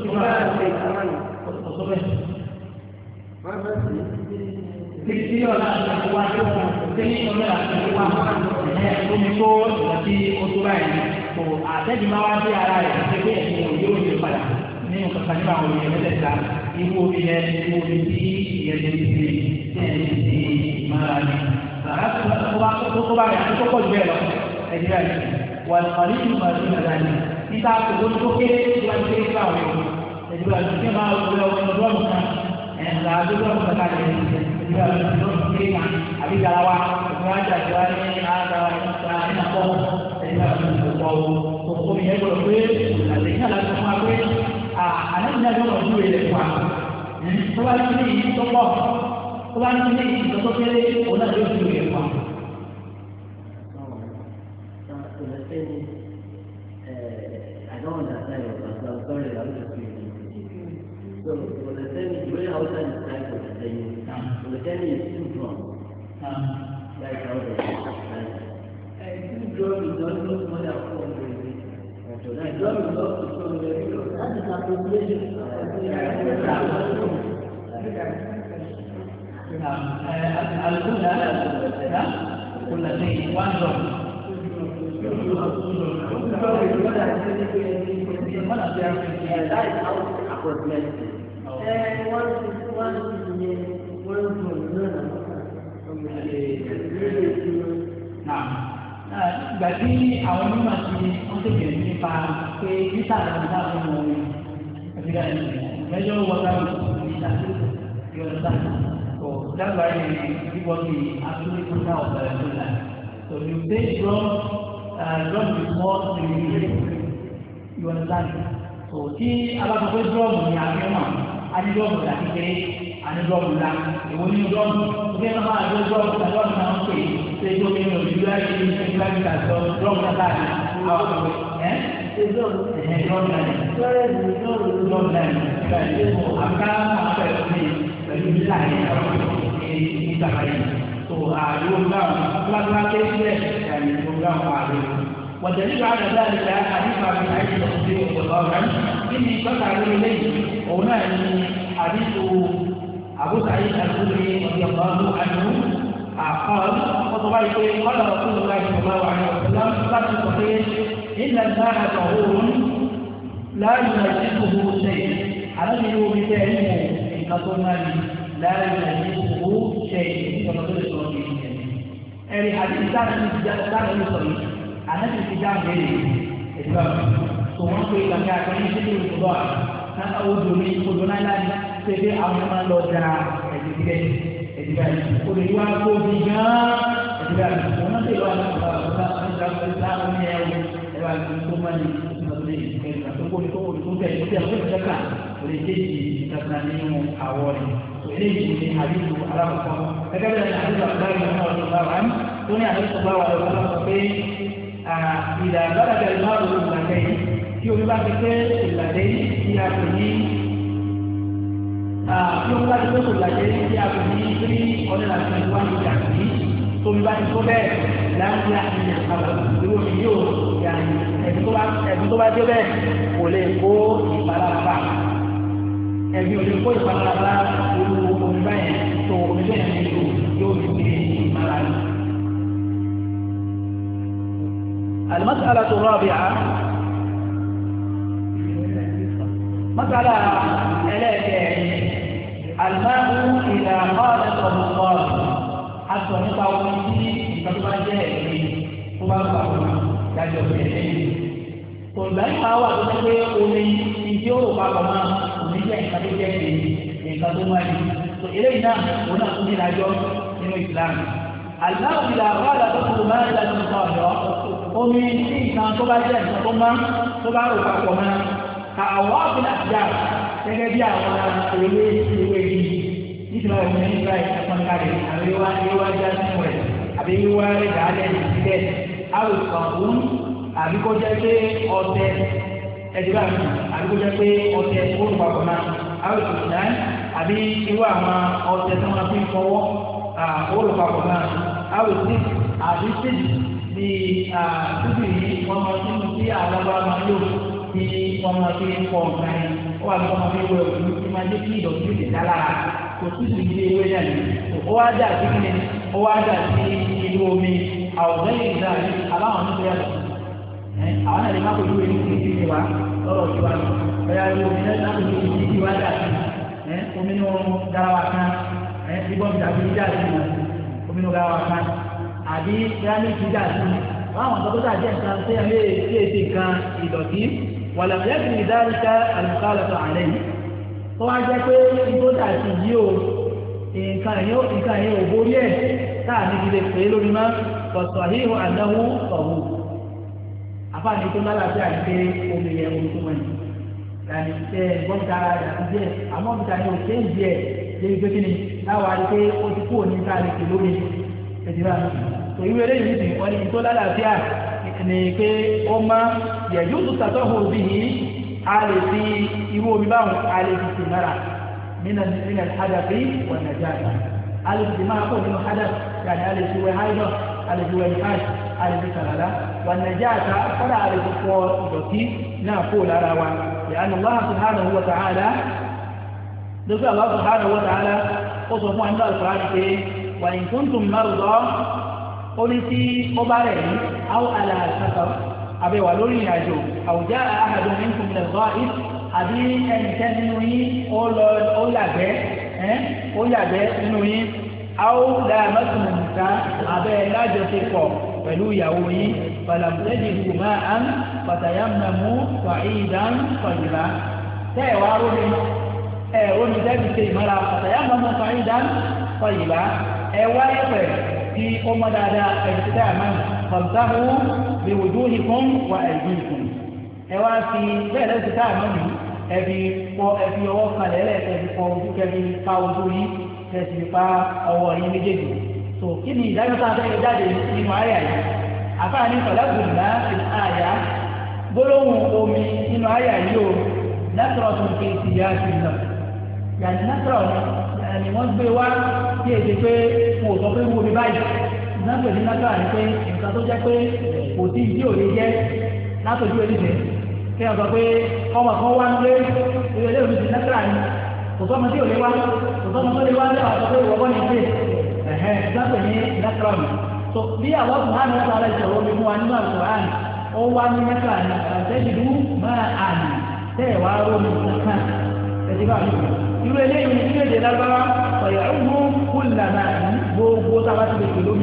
títí ọ̀la àti wá tó tẹ́lẹ̀ ọ̀la àti wá ẹ̀ omi tó ìwọ̀ntí oṣù báyìí kò àtẹ́jú máa wá sí ara rẹ̀ ṣe pé ẹ̀sìn òye òye padà nínú kankan nípa àwọn òye mẹ́tẹ̀ẹ̀ta irú omi yẹn irú omi tí ìyẹn ti ti tí ẹ̀ ti ti mára ní. Bàbá tó tó bá rẹ̀ àti tó pọ̀ jù bẹ́ẹ̀ lọ ẹ̀jẹ̀ rẹ̀ wà ní ìlú màdí nàdá ni níta kò tó kéré ìwádìí kéré fún àwọn ẹ̀jẹ̀ rẹ̀ àti máa wọlé ọmọ ọdún kan ẹ̀ńdà àdúgbò ọ̀sán ká lè ìgbà tó ń kéré kan àbí garawa ìgbà àjà ìgbà ní àgbà ìgbà ní àpọ̀ ẹ̀ńdà tó ń pọ̀ o tó omi yẹn gbọdọ̀ pé àti ìyá láti fún wa pé ànágbèjà tó ń dúró ilẹ̀ fún wa tó bá ní ní ìyí tó pọ̀ tó bá ní ní ìyí tó kéré òun náà yóò dúró ilẹ̀ fún wa. I don't understand your question. I'm sorry, I was just reading. So, for the same, the way outside is type of the thing, for the same is two drums. Like how they like, two drums is not more than four hundred. So that drum is not so very good. That is appropriation. الأولى كل شيء one drum. That is how appropriate. And one one ìgbà tí àwọn onímọ̀ ti wọ́n ti bẹ̀rẹ̀ nípa pé níta àwọn ìdá àwọn ọmọ mi ẹ̀fíkà ẹ̀ mẹ́jọ wọ́tá mi níta yóò dá so that's why people be actually put out the data so you take drum uh, drum is more than you understand so tí alákọ̀ọ́kọ́ drum ní àfihàn adidọ́ọ̀mù láti kéré adidọ́ọ̀mù la èwo ní dọ́ọ̀mù bí ẹ máa dọ́ dọ́ọ̀mù la dọ́ọ̀mù náà ń pè é ṣe tó mi ò ní láti ní ṣe láti ta sọ dọ́ọ̀mù náà láti àwọn ọ̀pọ̀ ẹ̀ ṣe dọ́ọ̀mù ẹ̀ dọ́ọ̀mù náà ní dọ́ọ̀mù náà ní ṣe tó àká máa pẹ̀lú mi pẹ̀lú nílà yẹn àwọn ìgbàgbà yìí tó àyò gbàmù gbàgbà kéṣílẹ̀ ẹ̀yìn tó gbàmù àyò. والدليل على ذلك حديث ابي سعيد الخدري رضي الله عنه اني قطع اليه هنا حديث ابو سعيد الخدري رضي الله عنه قال وطبعا قال رسول الله صلى الله عليه وسلم قال الصحيح إن الماء طهور لا ينجسه شيء على اليوم بتعلمه إن قصرنا لا ينجسه شيء كما قال الصحيح يعني حديث كان كان يصلي أنا في كتاب غيري إسلام ثم قيل لك كان يشتري الخضار كان أود من خضنا لا تبي أمام الله جل ìdíbàyí olùwà kó bí gán ìdíbàyí wọn náà tẹ̀lé wà ní ọ̀gá ọ̀gá ọ̀gá ọ̀gá ọ̀gá ní ẹ̀wọ̀ ẹ̀rọ àti tó máa ní ìdíbàyí ẹ̀ka tó kóni tó wọlé tó tẹ̀lé tó tẹ̀lé tó tẹ̀lé kò lè dé ìdí ìdíbàyí nínú àwọ̀ rẹ̀ tó eléyìí ní àdìsù alákọ̀ọ́ gẹ́gẹ́ bí àdìsù àbúrò náà ọ̀dọ̀ bá wà ní tó ní àdìsù bá wà lọ́wọ́ lọ́wọ́ pé ìdá àbáradà ìmáàrún olùgbàgbẹ́ tí omi bá ti pé ìlàdé tí a kò ní tí wọ́n bá ti tó kò lajẹ́ tí a kò ní ní ọdún láti ẹni wá ní ìjà sí tóbi bá ti tó bẹ́ẹ̀ láti àti àwọn ìlú omi yóò yà ní ẹ̀bí tó bá ẹ̀bí tó bá dé bẹ́ẹ̀ kò lè kó ìpalára ẹ̀bí ò lè kó ìpalára irú omi báyẹn tó omi bẹ́ẹ̀ ní ìlú yóò fi gbé ìpalára. المسألة الرابعة مسألة ثلاثة الماء إذا خالط الضار حتى نقع فيه كما جاء ثم نقع dájọ́ bí ẹ̀ẹ́dẹ́gbẹ̀. Tòlùbá ń pa wà tó ṣe pé omi ìdí òrò papọ̀ máa omi jẹ́ nǹkan tó jẹ́ èyí nǹkan tó máa yìí. Tò eléyìí náà òun náà tún ní ìdájọ́ nínú ìsìlámù. Àlùmáwò ìlà àwọn àdàtọ́kùnrin máa ń dájú nǹkan ọ̀dọ́. Omi tí nǹkan tó bá jẹ́ nǹkan tó máa tó bá rò papọ̀ máa ka àwọn àfin àtijọ́ gẹ́gẹ́ bí àwọn ewé ewé yìí nítorí àwọn ọmọ nígbà ìfọ̀n kalẹ̀ àwọn ewé ewé ajá sínú rẹ̀ àbí ewé rẹ̀ dàálẹ̀ ìsílẹ̀ àwòsàn òun àbí kó jẹ́ pé ọ̀tẹ̀ ẹ̀dínwá mi àbí kó jẹ́ pé ọ̀tẹ̀ olùpapọ̀ náà àwòsàn náà àbí irú àwọn ọ̀tẹ̀ tí wọ́n fi ń fọwọ́ olùpapọ̀ náà àwòsàn àbí sídì ní dúdú yìí wọ́n máa ń tún sí àwọn ọba máa yóò tí wọ́n máa fi ń pọ̀ nǹkan yẹn ó wà ní wọ́n máa fi wọ ẹ̀kú tí máa jẹ́ kí ìdọ̀tí lè dá lára kò tún sì ní ewé náà ní. ó wá dà sí kíni ó wá dà sí inú omi àwùjọ yìí dà ní aláwọn tó yàtọ̀. àwọn náà lè má kojú ẹni tí ti wá lọ́rọ̀ tí wá bẹ́ẹ̀ ni omi náà láti fi ti ti wá dà sí. omi ní wọn garawa kan bíbọn bìtà fi dà sí omi ní garawa kan àbí gírámì fi dà sí. báwọn tó tó dà jẹ́ nǹkan tẹ́yà ولم يكن ذلك المخالفة عليه tó wá jẹ́ pé ìgbódà sí yí o nǹkan yẹn ò borí ẹ̀ táà ní ilé pé lórí máa tọ̀tọ̀ àhíhò àdáwó ọ̀hún àfáàní tó lálàáfíà ní pé omi yẹn omi tó mọ̀nyí yàní ẹ gbọ́dọ̀ yàtí díẹ̀ àmọ́ níta ni òkè ń díẹ̀ lébi pé kí ni táwa rí pé ó ti kú òní ká lè pè lórí ẹ̀dínwá tó ìwé eléyìí nìyí wọ́n ní tó lálàáfíà ní pé ó máa yẹ̀jú tó tàtọ́ hù bí i a lè fi irú omi báwọn a lè fi sí nára nínú nínú hadafi wà nàìjíríà a lè fi máa kó nínú hadaf yàní a lè fi wẹ̀ haidọ̀ a lè fi wẹ̀ nìkan a lè fi sàràdá wà nàìjíríà kọ́dà a lè fi fọ ìdọ̀tí náà kó lára wa yàní Allah subhanahu wa ta'ala lókè Allah subhanahu wa ta'ala ó sọ fún àyíká al-Qur'an pé wa in kuntum marda ó ní tí ó bá rẹ̀ yìí àwọn aláàtàkà àbẹ̀wà lórí ìrìnàjò àwùjá àhàdùn ní kùnlẹ̀ gọ́ọ̀ì àbí ẹnìkẹ́ nínú yín ó yàgbẹ́ ó yàgbẹ́ nínú yín àwọn làmásùn nìkan àbẹ̀ lájọṣepọ̀ pẹ̀lú ìyàwó yín fàlàmùtẹ́jì ìgbìmọ̀ àn pàtàyàmùnàmù fàìdán fàìlà tẹ́ ẹ̀ wá rómi ẹ̀ rómi tẹ́bi ṣe ìmọ̀ra pàtàyàmùnàmù fàìdán fàìlà ẹ̀ wáyé pẹ̀ tí ó mọ́ dáadáa ẹ̀sì dáàmà fàmsáhù bí wujuhikum wa aydikum ẹ wá fi bẹ́ẹ̀ lẹ́sì dáàmà ní ẹbí pọ ẹbí ọwọ́ kalẹ̀ ẹlẹ́ẹ̀kẹ́bí pọ ojú kẹbí pa ojú yìí kẹsì pa ọwọ́ yìí méjèèjì tó kí ni ìdájọ́ tá a fẹ́ jáde nínú àyà yìí àfáàní fàlágùnlá àyà gbólóhùn omi nínú àyà yìí o násọ̀rọ̀ tó ń ké sí yá sí náà yàtí násọ̀rọ̀ ni wọ́n gbé wá sí èdè pé wọn ò sọ pé wo mi báyìí ìnáwó ní lágbára ni pé nǹkan tó jẹ́ pé kò sí ìdí òye jẹ́ látọ̀jú ẹ̀dídẹ̀ kí wọ́n sọ pé ọmọ kan wá ń lé ìwé ilé òbí ti lágbára ni kò sọ́mọ tí ò lé wá kò sọ́mọ tó lé wá lẹ́wà sọ pé ìwọ́n ní pé ẹ̀hẹ́ ìdápẹ̀ ní nàkàràmù tó bí àwọn ọkùnrin wọn sáré ìṣòro omi fún wa nínú àlùkùránì ó wá ní mẹ́ta ní àtẹ́jìdú máa àmì tẹ́ ẹ̀ wá rómi kankan ẹ̀dí bá mi irú eléyìí ní ilé èdè lágbára ọ̀yà ọ̀hún kúlà náà ní gbogbo táwa ti lè pè lómi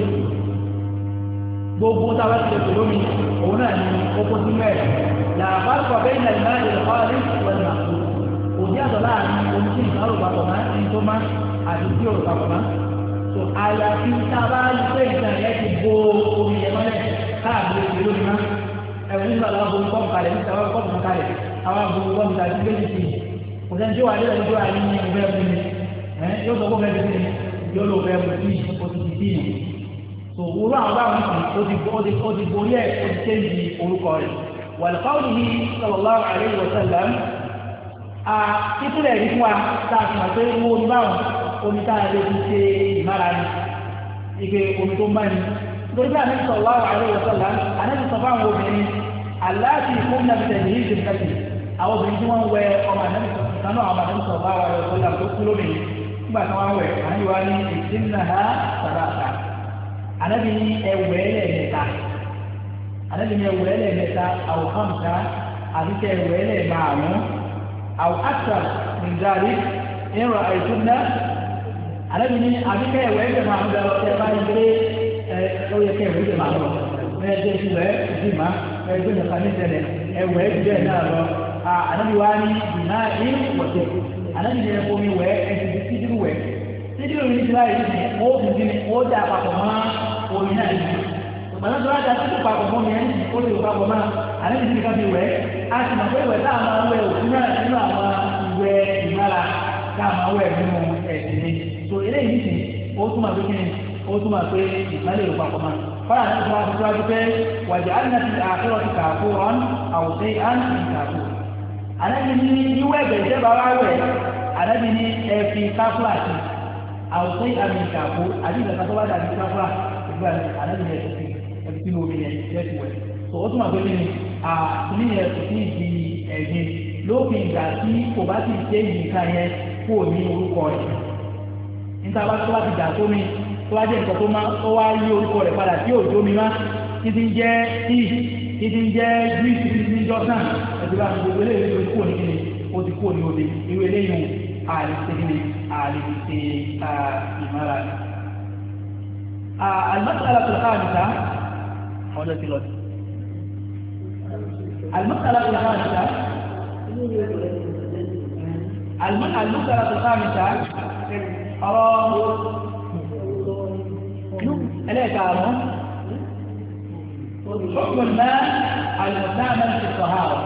gbogbo táwa ti lè pè lómi òun náà ní oko sí mẹ́rin làbáṣọ bẹ́ẹ̀ ní àlùmá ìlẹ̀kọ́rin wọ̀nyí àpò òjì àtọ̀ láàrin omi tí ìgbà òrùka pọ̀ máa ń tó máa àti tí òrùka pọ̀ máa tó àyàfi táwa pé ìgbà yẹn ti bo omi yẹn mọ́lẹ̀ káàkiri ìlú lómi máa ẹ̀wọ̀n nígbà láwọn bomi kọ́ọ̀mù kalẹ̀ nígbà láwọn kọ́ọ̀mù kalẹ̀ àwọn bomi kọ́ọ̀mù kalẹ̀ ní méjì sí i kò sẹ́ni tí ó wà ní ẹ̀rọ ìjọba ní ìfẹ́ fún mi ẹ̀ yóò sọ fún mẹ́rin sí i yóò lò fẹ́ mú sí i ó ti di sí i tó wúrú àwọn báwọn sì ó ti ó ti ó ti borí ẹ̀ ó ti tẹ́lẹ̀ orúkọ rẹ̀ wàlùkọ́ọ̀lù yìí sallallahu alaihi wa sallam a títúlẹ̀ rí fún wa tá a fi hàn pé owó omi báwọn omi tá a lè fi ṣe ìmára ni ike omi tó ń bá ni lórí bí Ànábì sallallahu alaihi wa sallam Ànábì sọ fáwọn obìnrin aláàtì ìfúnnà tẹ̀lé ìdè kẹ́kẹ́ àwọn obìnrin tí wọ́n ń wẹ ọmọ Ànábì kanú àwọn Ànábì sallallahu alaihi wa sallam tó kú lóbìnrin nígbà tí wọ́n wẹ̀ Ànábì wá ní ìdínàá sàràtà Ànábì ní ẹwẹ́ lẹ́ẹ̀mẹ́ta Ànábì ní ẹwẹ́ lẹ́ẹ̀mẹ́ta àwọn khamsa àti tẹ ẹwẹ́ lẹ́ẹ̀márùn àwọn akthar min dhalik in ra'aytunna Ànábì ní àbíkẹ́ ẹwẹ́ lẹ́ẹ̀márùn lọ tẹ bá ń gbé ẹ ó yẹ kẹ́ ẹwẹ́ lẹ́ẹ̀márùn ẹ̀ẹ́dẹ́ ìwẹ́ ìdìmá ẹgbẹ́ nìkan ní tẹ̀lẹ̀ ẹwẹ́ ìdílé náà lọ Ànábì wá ní ìná ní wọ̀tẹ̀ Ànábì ní ẹ̀kọ́ mi wẹ̀ ẹ̀sìn ti sídìrú wẹ̀ sídìrú ní ti láyé ní ó fi dín ní ó dà papọ̀ mọ́ omi náà ní ìgbàlá tó láta sídìrú papọ̀ mọ́ mi ẹni ó lè papọ̀ mọ́ Ànábì ní ká fi wẹ̀ á sì mọ̀ pé ìwẹ̀ táà máa wẹ̀ òkú náà nínú àwọn ìwẹ̀ ìmára táà máa wẹ̀ nínú ẹ̀sìn ni tó eléyìí nìsín ó túmọ̀ pé kíni ó túmọ̀ pé ìgbàlẹ̀ ìpapọ̀ mọ́ fọ́nà ní ìtura ti wájú pé wàjà ánàtì àkérò ti kàfó ọ́n àwòṣe ánàtì kàfó. Ànábì ní ìwé ẹ̀jẹ̀ ìjẹ́ bá wá wẹ̀ Ànábì ní ẹ̀fì káfúrà sí àwòṣe àmì kàfó àti ìgbà tó bá dàbí káfúrà ìgbà Ànábì ní ẹ̀fì ẹ̀fì sínú omi yẹn ẹ̀fì wẹ̀. tó o tún máa gbé ní àtúní yẹn kò sí ìdí ẹ̀gbin lópin ìgbà tí kò bá ti ṣe ìyíká yẹn kó o ní orúkọ rẹ̀. níta bá tó bá ti dà sómi tó wá jẹ́ nǹkan tó máa tó wá yí orúkọ rẹ̀ padà tí òjò mi má títí ń jẹ́ tíì títí ń jẹ́ gírísì títí ń jọ́ náà ẹ̀sìn bá gbogbo eléyìí ló ti kúrò ní kíni ó ti kúrò ní òde irú eléyìí àlè ṣe kíni àlè ṣe ìmára. المسألة الخامسة حولت الوقت المسألة الخامسة المسألة الخامسة أراه ألا تعلمون حكم الماء المستعمل في الطهارة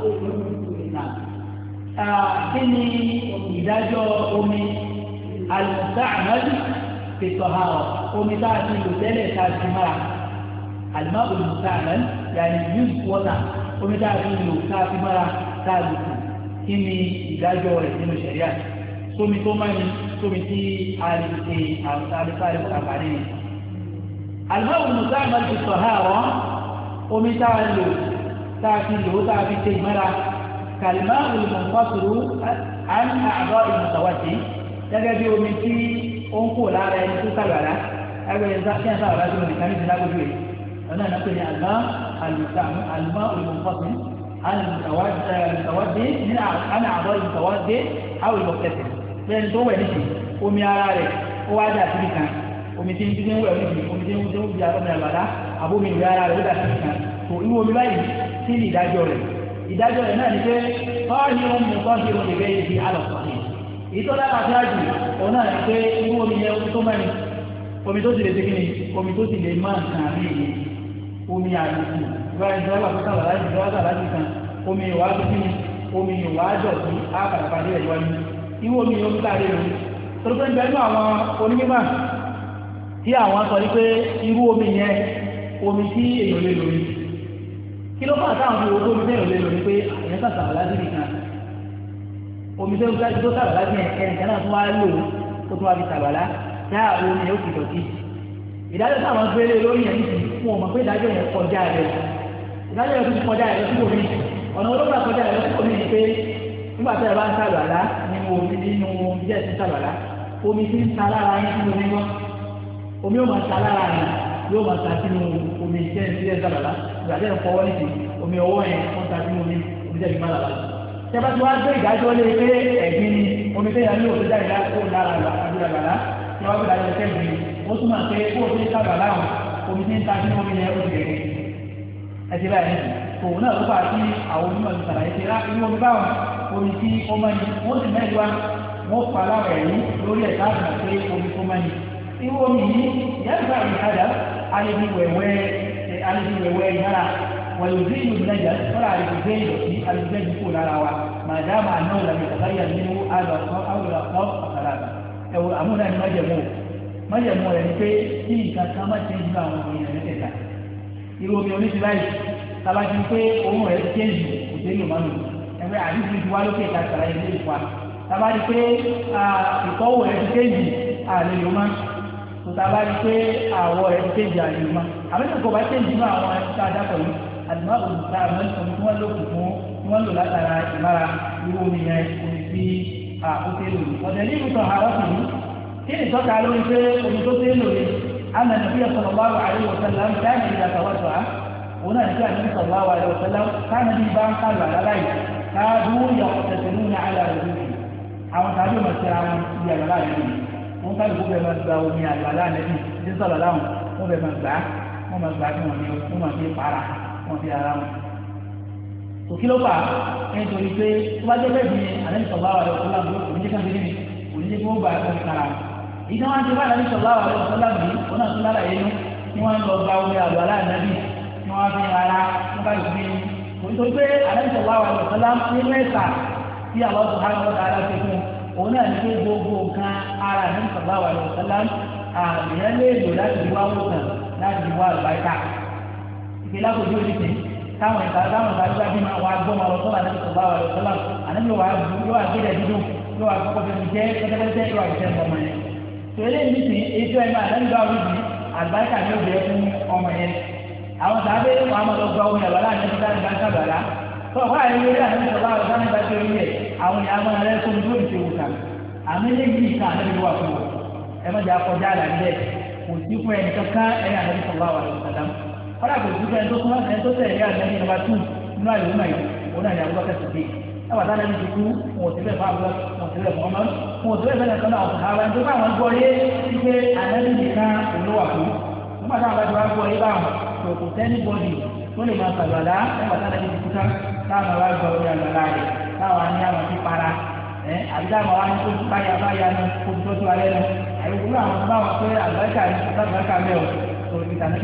كني إذا جاء أمي المستعمل في الطهارة أمي تأتي بثلاث تأتيمات الماء المستعمل يعني يوز وضع أمي تأتي بثلاث تأتيمات كني إذا جاء إنه شريعة سومي توماني سومي تي على على على على الماء المستعمل في الطهارة ومثال تأكل تأكل تيمرة كالماء المنفصل عن أعضاء المتوجه تجد من في أنقل على المستوى على أقول إذا كان صار لازم نكمل نقول فيه أنا نقول الماء المستعمل الماء المنفصل عن المتوجه من عن أعضاء المتوجه أو المكتسب لأن هو نشي ومي على هو هذا تلك omi tí ń dín wẹ̀ níbi omi tí ń dín wẹ̀ ọmọ ìyàgbàdá àbómi ìwé ara rẹ̀ ó dà sí ìkan tó inú omi báyìí sí ní ìdájọ́ rẹ̀ ìdájọ́ rẹ̀ náà ni pé báyìí ó ń mú bọ́ọ̀sì ó lè bẹ́ẹ̀ di alọ̀sọ̀ ni ìtọ́lá pàṣáàjù òun náà ni pé inú omi yẹn omi tó mẹ́rin omi tó sì lè segin ni omi tó sì lè má nǹkan àmì ìyè omi àlùkù ìwádìí ìjọba tó sábà láti ìjọba sábà láti kan omi ìwà tó kí ni omi ìwà dọ̀tí ápàdàpàdé ẹ̀ wáyé irú omi omi tá a lè lò torí pé ń bẹ́ẹ̀ ní àwọn onímọ̀ tí àwọn sọ wípé irú omi yẹn omi tí èèyàn lè lò ní kí ló fà táwọn fi wo tó omi tẹ́yàn lè lò ní pé àyẹ̀ sàtà àlájú nìkan omi tó gbájú tó sàbàlá bí ẹ̀kẹ́ nìkan náà tún wá lò ó tún wá fi sàbàlá táà omi yẹn ó fi dọ̀tí ìdájọ́ táwọn gbélé lórí yẹn nìkan fún ọmọ pé ìdájọ́ yẹn kọjá rẹ̀ ìdájọ́ yẹn tún kọjá rẹ̀ síbò mi ọ̀nà olóògbà kọjá rẹ̀ síbò mi ni pé nígbà tí ẹ bá ń sàbàlá nínú omi nínú jíjẹ́ sí sàbàlá omi tí ń ta lára yín nínú mímọ́ omi yóò máa ta lára rẹ̀ yóò máa ta sínú omi iṣẹ́ ìṣẹ́ sábàlá ìgbàdé ẹ̀kọ́ wọlé sí omi ọwọ́ yẹn wọ́n ta sínú omi omi jẹ́ ìgbà lára tẹ́bá tí wọ́n á gbé ìdájọ́ lé pé ẹ̀gbin ni omi tẹ́ yẹn ní òṣèlú jáde láti ó lára àdúrà bàlá tí wọ́n á gbé ìdájọ́ lé kẹ́gbin ni ó túmọ̀ pé kó o ti sábàlá wọn omi tí ń ta sínú omi yẹn ó ti gẹ̀gẹ̀ ẹtì báyìí òun náà ló fà á sí àwọn onímọ̀ ti sàlàyé ti rá inú omi báwọn omi tí ó mọ́ ni wọ́n sì mẹ́rin wá wọ́n pa aláwọ̀ ẹ̀rí lórí ẹ̀ka àgbà pé omi tó mọ́ ni irú omi yìí yàtọ̀ ìtajà alẹ́bí wẹ̀wẹ́ alẹ́bí wẹ̀wẹ́ ìyára wọ̀lùdí ìlú nàìjà sọ́ra àlejò ìdọ̀tí alẹ́bí kò lára wa màdàmà náà làmì kàtàyà nínú àgbàkọ́ àwòrán ọ̀kàrà ẹ̀wọ̀ àmúna ni májẹ̀mú májẹ̀mú rẹ̀ ni pé kí nǹkan kan má ṣe ń gbà àwọn èèyàn mẹ́tẹ̀ẹ̀ta irú omi oníṣẹ́ báyìí tabati pé òun rẹ̀ ti kéjì kò sí lò mánu ẹgbẹ́ àdìsí ti wá lókè ká sara ilé ìfà tabati pé ìkọ́wò rẹ̀ ti kéjì àlè lò má tó tabati pé àwọ̀ rẹ̀ ti kéjì àlè lò má àbẹ́sẹ̀ kò bá kéjì nínú àwọn ẹ̀ka àdàpọ̀ yìí àdìmọ́ òǹkà àwọn ẹ̀sán tí wọ́n lò kù fún tí wọ́n lò látara ìmára irú omi yẹn omi sí àkókè lò ọ̀dẹ̀ ní ìbùtọ̀ àwọn sì ní kí ni tọ́ka lórí pé omi tó sé lò ní àná nàbíyà sallallahu alaihi wasallam dáná ìdá tàwátọ̀ á òun náà ní kí àdúgbò sallallahu alaihi wasallam káàná bí bá ń kálù àlálà yìí káàdù yàtọ̀tẹ̀tẹ̀lú ní àlà rẹ̀ lókè àwọn tàbí ọmọ sí àwọn ibi àlálà rẹ̀ lókè wọn kálù kó bẹ̀rẹ̀ máa gba omi àlálà nẹ́bí ní sọ̀rọ̀ láwọn wọn bẹ̀rẹ̀ máa gbà wọn máa gbà kí wọn ní wọn máa fi para wọn fi ara wọn. òkè ló fà nítorí pé tó bá jẹ́ bẹ́ẹ̀ bí àdúgbò sallallahu alaihi wasallam ìdá wọn ti bá nàbí sallallahu alaihi wasallam bí wọn náà tún lára yẹnu ni wọn lọ gba omi àlùwàlá nàbí ni wọn fi ara wọn bá yìí fi nítorí pé nàbí sallallahu alaihi wasallam nínú ẹ̀sà tí Allah subhanahu wa ta'ala fi fún òun náà ní pé gbogbo nǹkan ara nàbí sallallahu alaihi wasallam àmìyàn lè lò láti wá wòsàn láti wá àlùbáríkà ìpínlẹ̀ àkójú òdìsí táwọn ìta táwọn ìta gbá bí wọn wá gbọ́ máa lọ sọ́wọ́ nàbí sallallahu alaihi wasallam ànábì yóò wá gbé yóò wá kọ́kọ́ fi jẹ́ kẹ́tẹ́kẹ́tẹ́ yóò wá fi tẹ́ ọmọ yẹn tòlẹ́ yìí ti ètò ẹ̀ máa lẹ́nu báwo ni àgbáríkà ní òbí fún ọmọ yẹn àwọn sábẹ́ wọn a máa lọ gba omi àbálá àti ẹ̀ka ìgbà sábàlá tó ọ̀pọ̀ àyè wọlé àti ìṣọ̀lá àwọn sábẹ́ bá ti rí ẹ̀ àwọn ìyá máa rẹ́ fún tó ìṣe wùkà àmì eléyìí ìka àti wà fún wọn ẹ má jà kọjá àlàyé kò sí fún ẹnì kankan ẹ̀yà àti ìṣọ̀lá àwọn ìṣọ̀lá kọ́dà kò sí fún ẹni tó fún ẹni tó tẹ̀lé àti ìṣọ̀lá tù nínú àyè wọn yìí òun náà ní àbúrò kẹsì ẹwà tá a lẹni ti kú wọn ò síbẹ̀ fún abúlé wọn ò síbẹ̀ fún ọmọ wọn ò síbẹ̀ fẹ́lẹ̀ sọ́nà ọ̀sán àwọn ẹni tó bá wọn gbọ́ yé wípé àlẹ́bí nìkan olówà fún nígbà táwọn bá ti wá gbọ́ yé báwọn kò kò sẹ́ni bọ́dì tó lè máa sàlùwàlá ẹwà tá a lẹni ti kú tán táwọn wá gbọ́ orí àgbàlá rẹ̀ táwọn ní àwọn ti para ẹ àbí táwọn wá ní kó báyà báyà ní kó tó tó alẹ́ nu àbí gbogbo àwọn tó bá wọn pé àgbàkà ní àgbàkà mẹ́ọ̀ tó ìtàn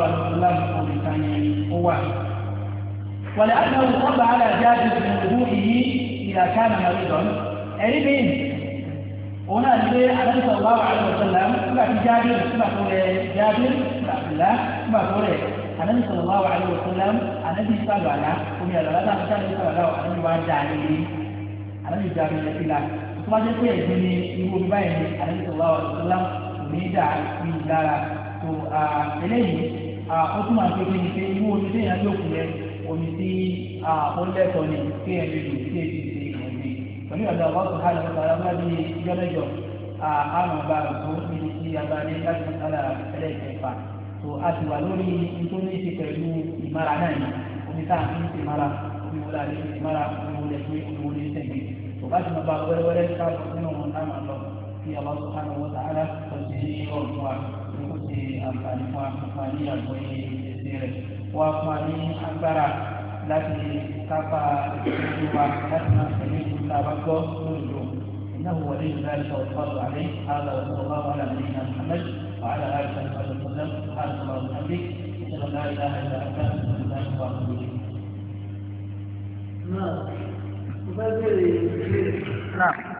ولأنه صلى على جابر من وضوئه إذا كان مريضا أريبين هنا نقول النبي صلى الله عليه وسلم كما في جابر كما قول جابر بن عبد الله كما قول النبي صلى الله عليه وسلم النبي صلى الله عليه وسلم ومن الله كان صلى الله عليه وسلم وعد عليه النبي جابر يقول ثم جاء يقول يقول بين النبي صلى الله عليه وسلم ومن دعا من دارا تو إليه أتما تقول في يقول في هذا omi tí àpọ́nlẹ́tọ̀ ni kí ẹ lè lò sí èdè ìṣe ìwọ̀nyí pẹ̀lú ọ̀dọ̀ àwọn ọ̀sán hàn lọ́sọ̀rọ̀ alábàbí jọ́mẹ́jọ àmọ̀ bá tó níbi tí a bá ní láti mọ́tàlá ẹlẹ́ẹ̀kẹfà tó a ti wà lórí nítorí ní ṣe pẹ̀lú ìmára náà ni omi tá à ń fi ìmára omi wọlé àlẹ́ fi ìmára omi wọlé pé omi wọlé tẹ̀lé tó bá ti mọ̀ bá wẹ́rẹ́wẹ́rẹ́ ká nínú wọn náà máa lọ kí àwọn ọ̀sán hàn lọ́wọ́ tààrà tó ti ní ọ̀rùn wa kó ti àǹfààní fún wa fún wa ní àgbọ̀yé ẹ̀sìn rẹ̀ wá fún wa ní agbára láti kápá ìṣòro wa láti máa tẹ̀lé ìlú tá a bá gbọ́ lóòjọ́ إنه ولي ذلك والقادر عليه هذا وصلى الله على نبينا محمد وعلى آله وصحبه وسلم سبحانك اللهم وبحمدك أشهد أن لا إله إلا أنت أستغفرك وأتوب إليك. نعم.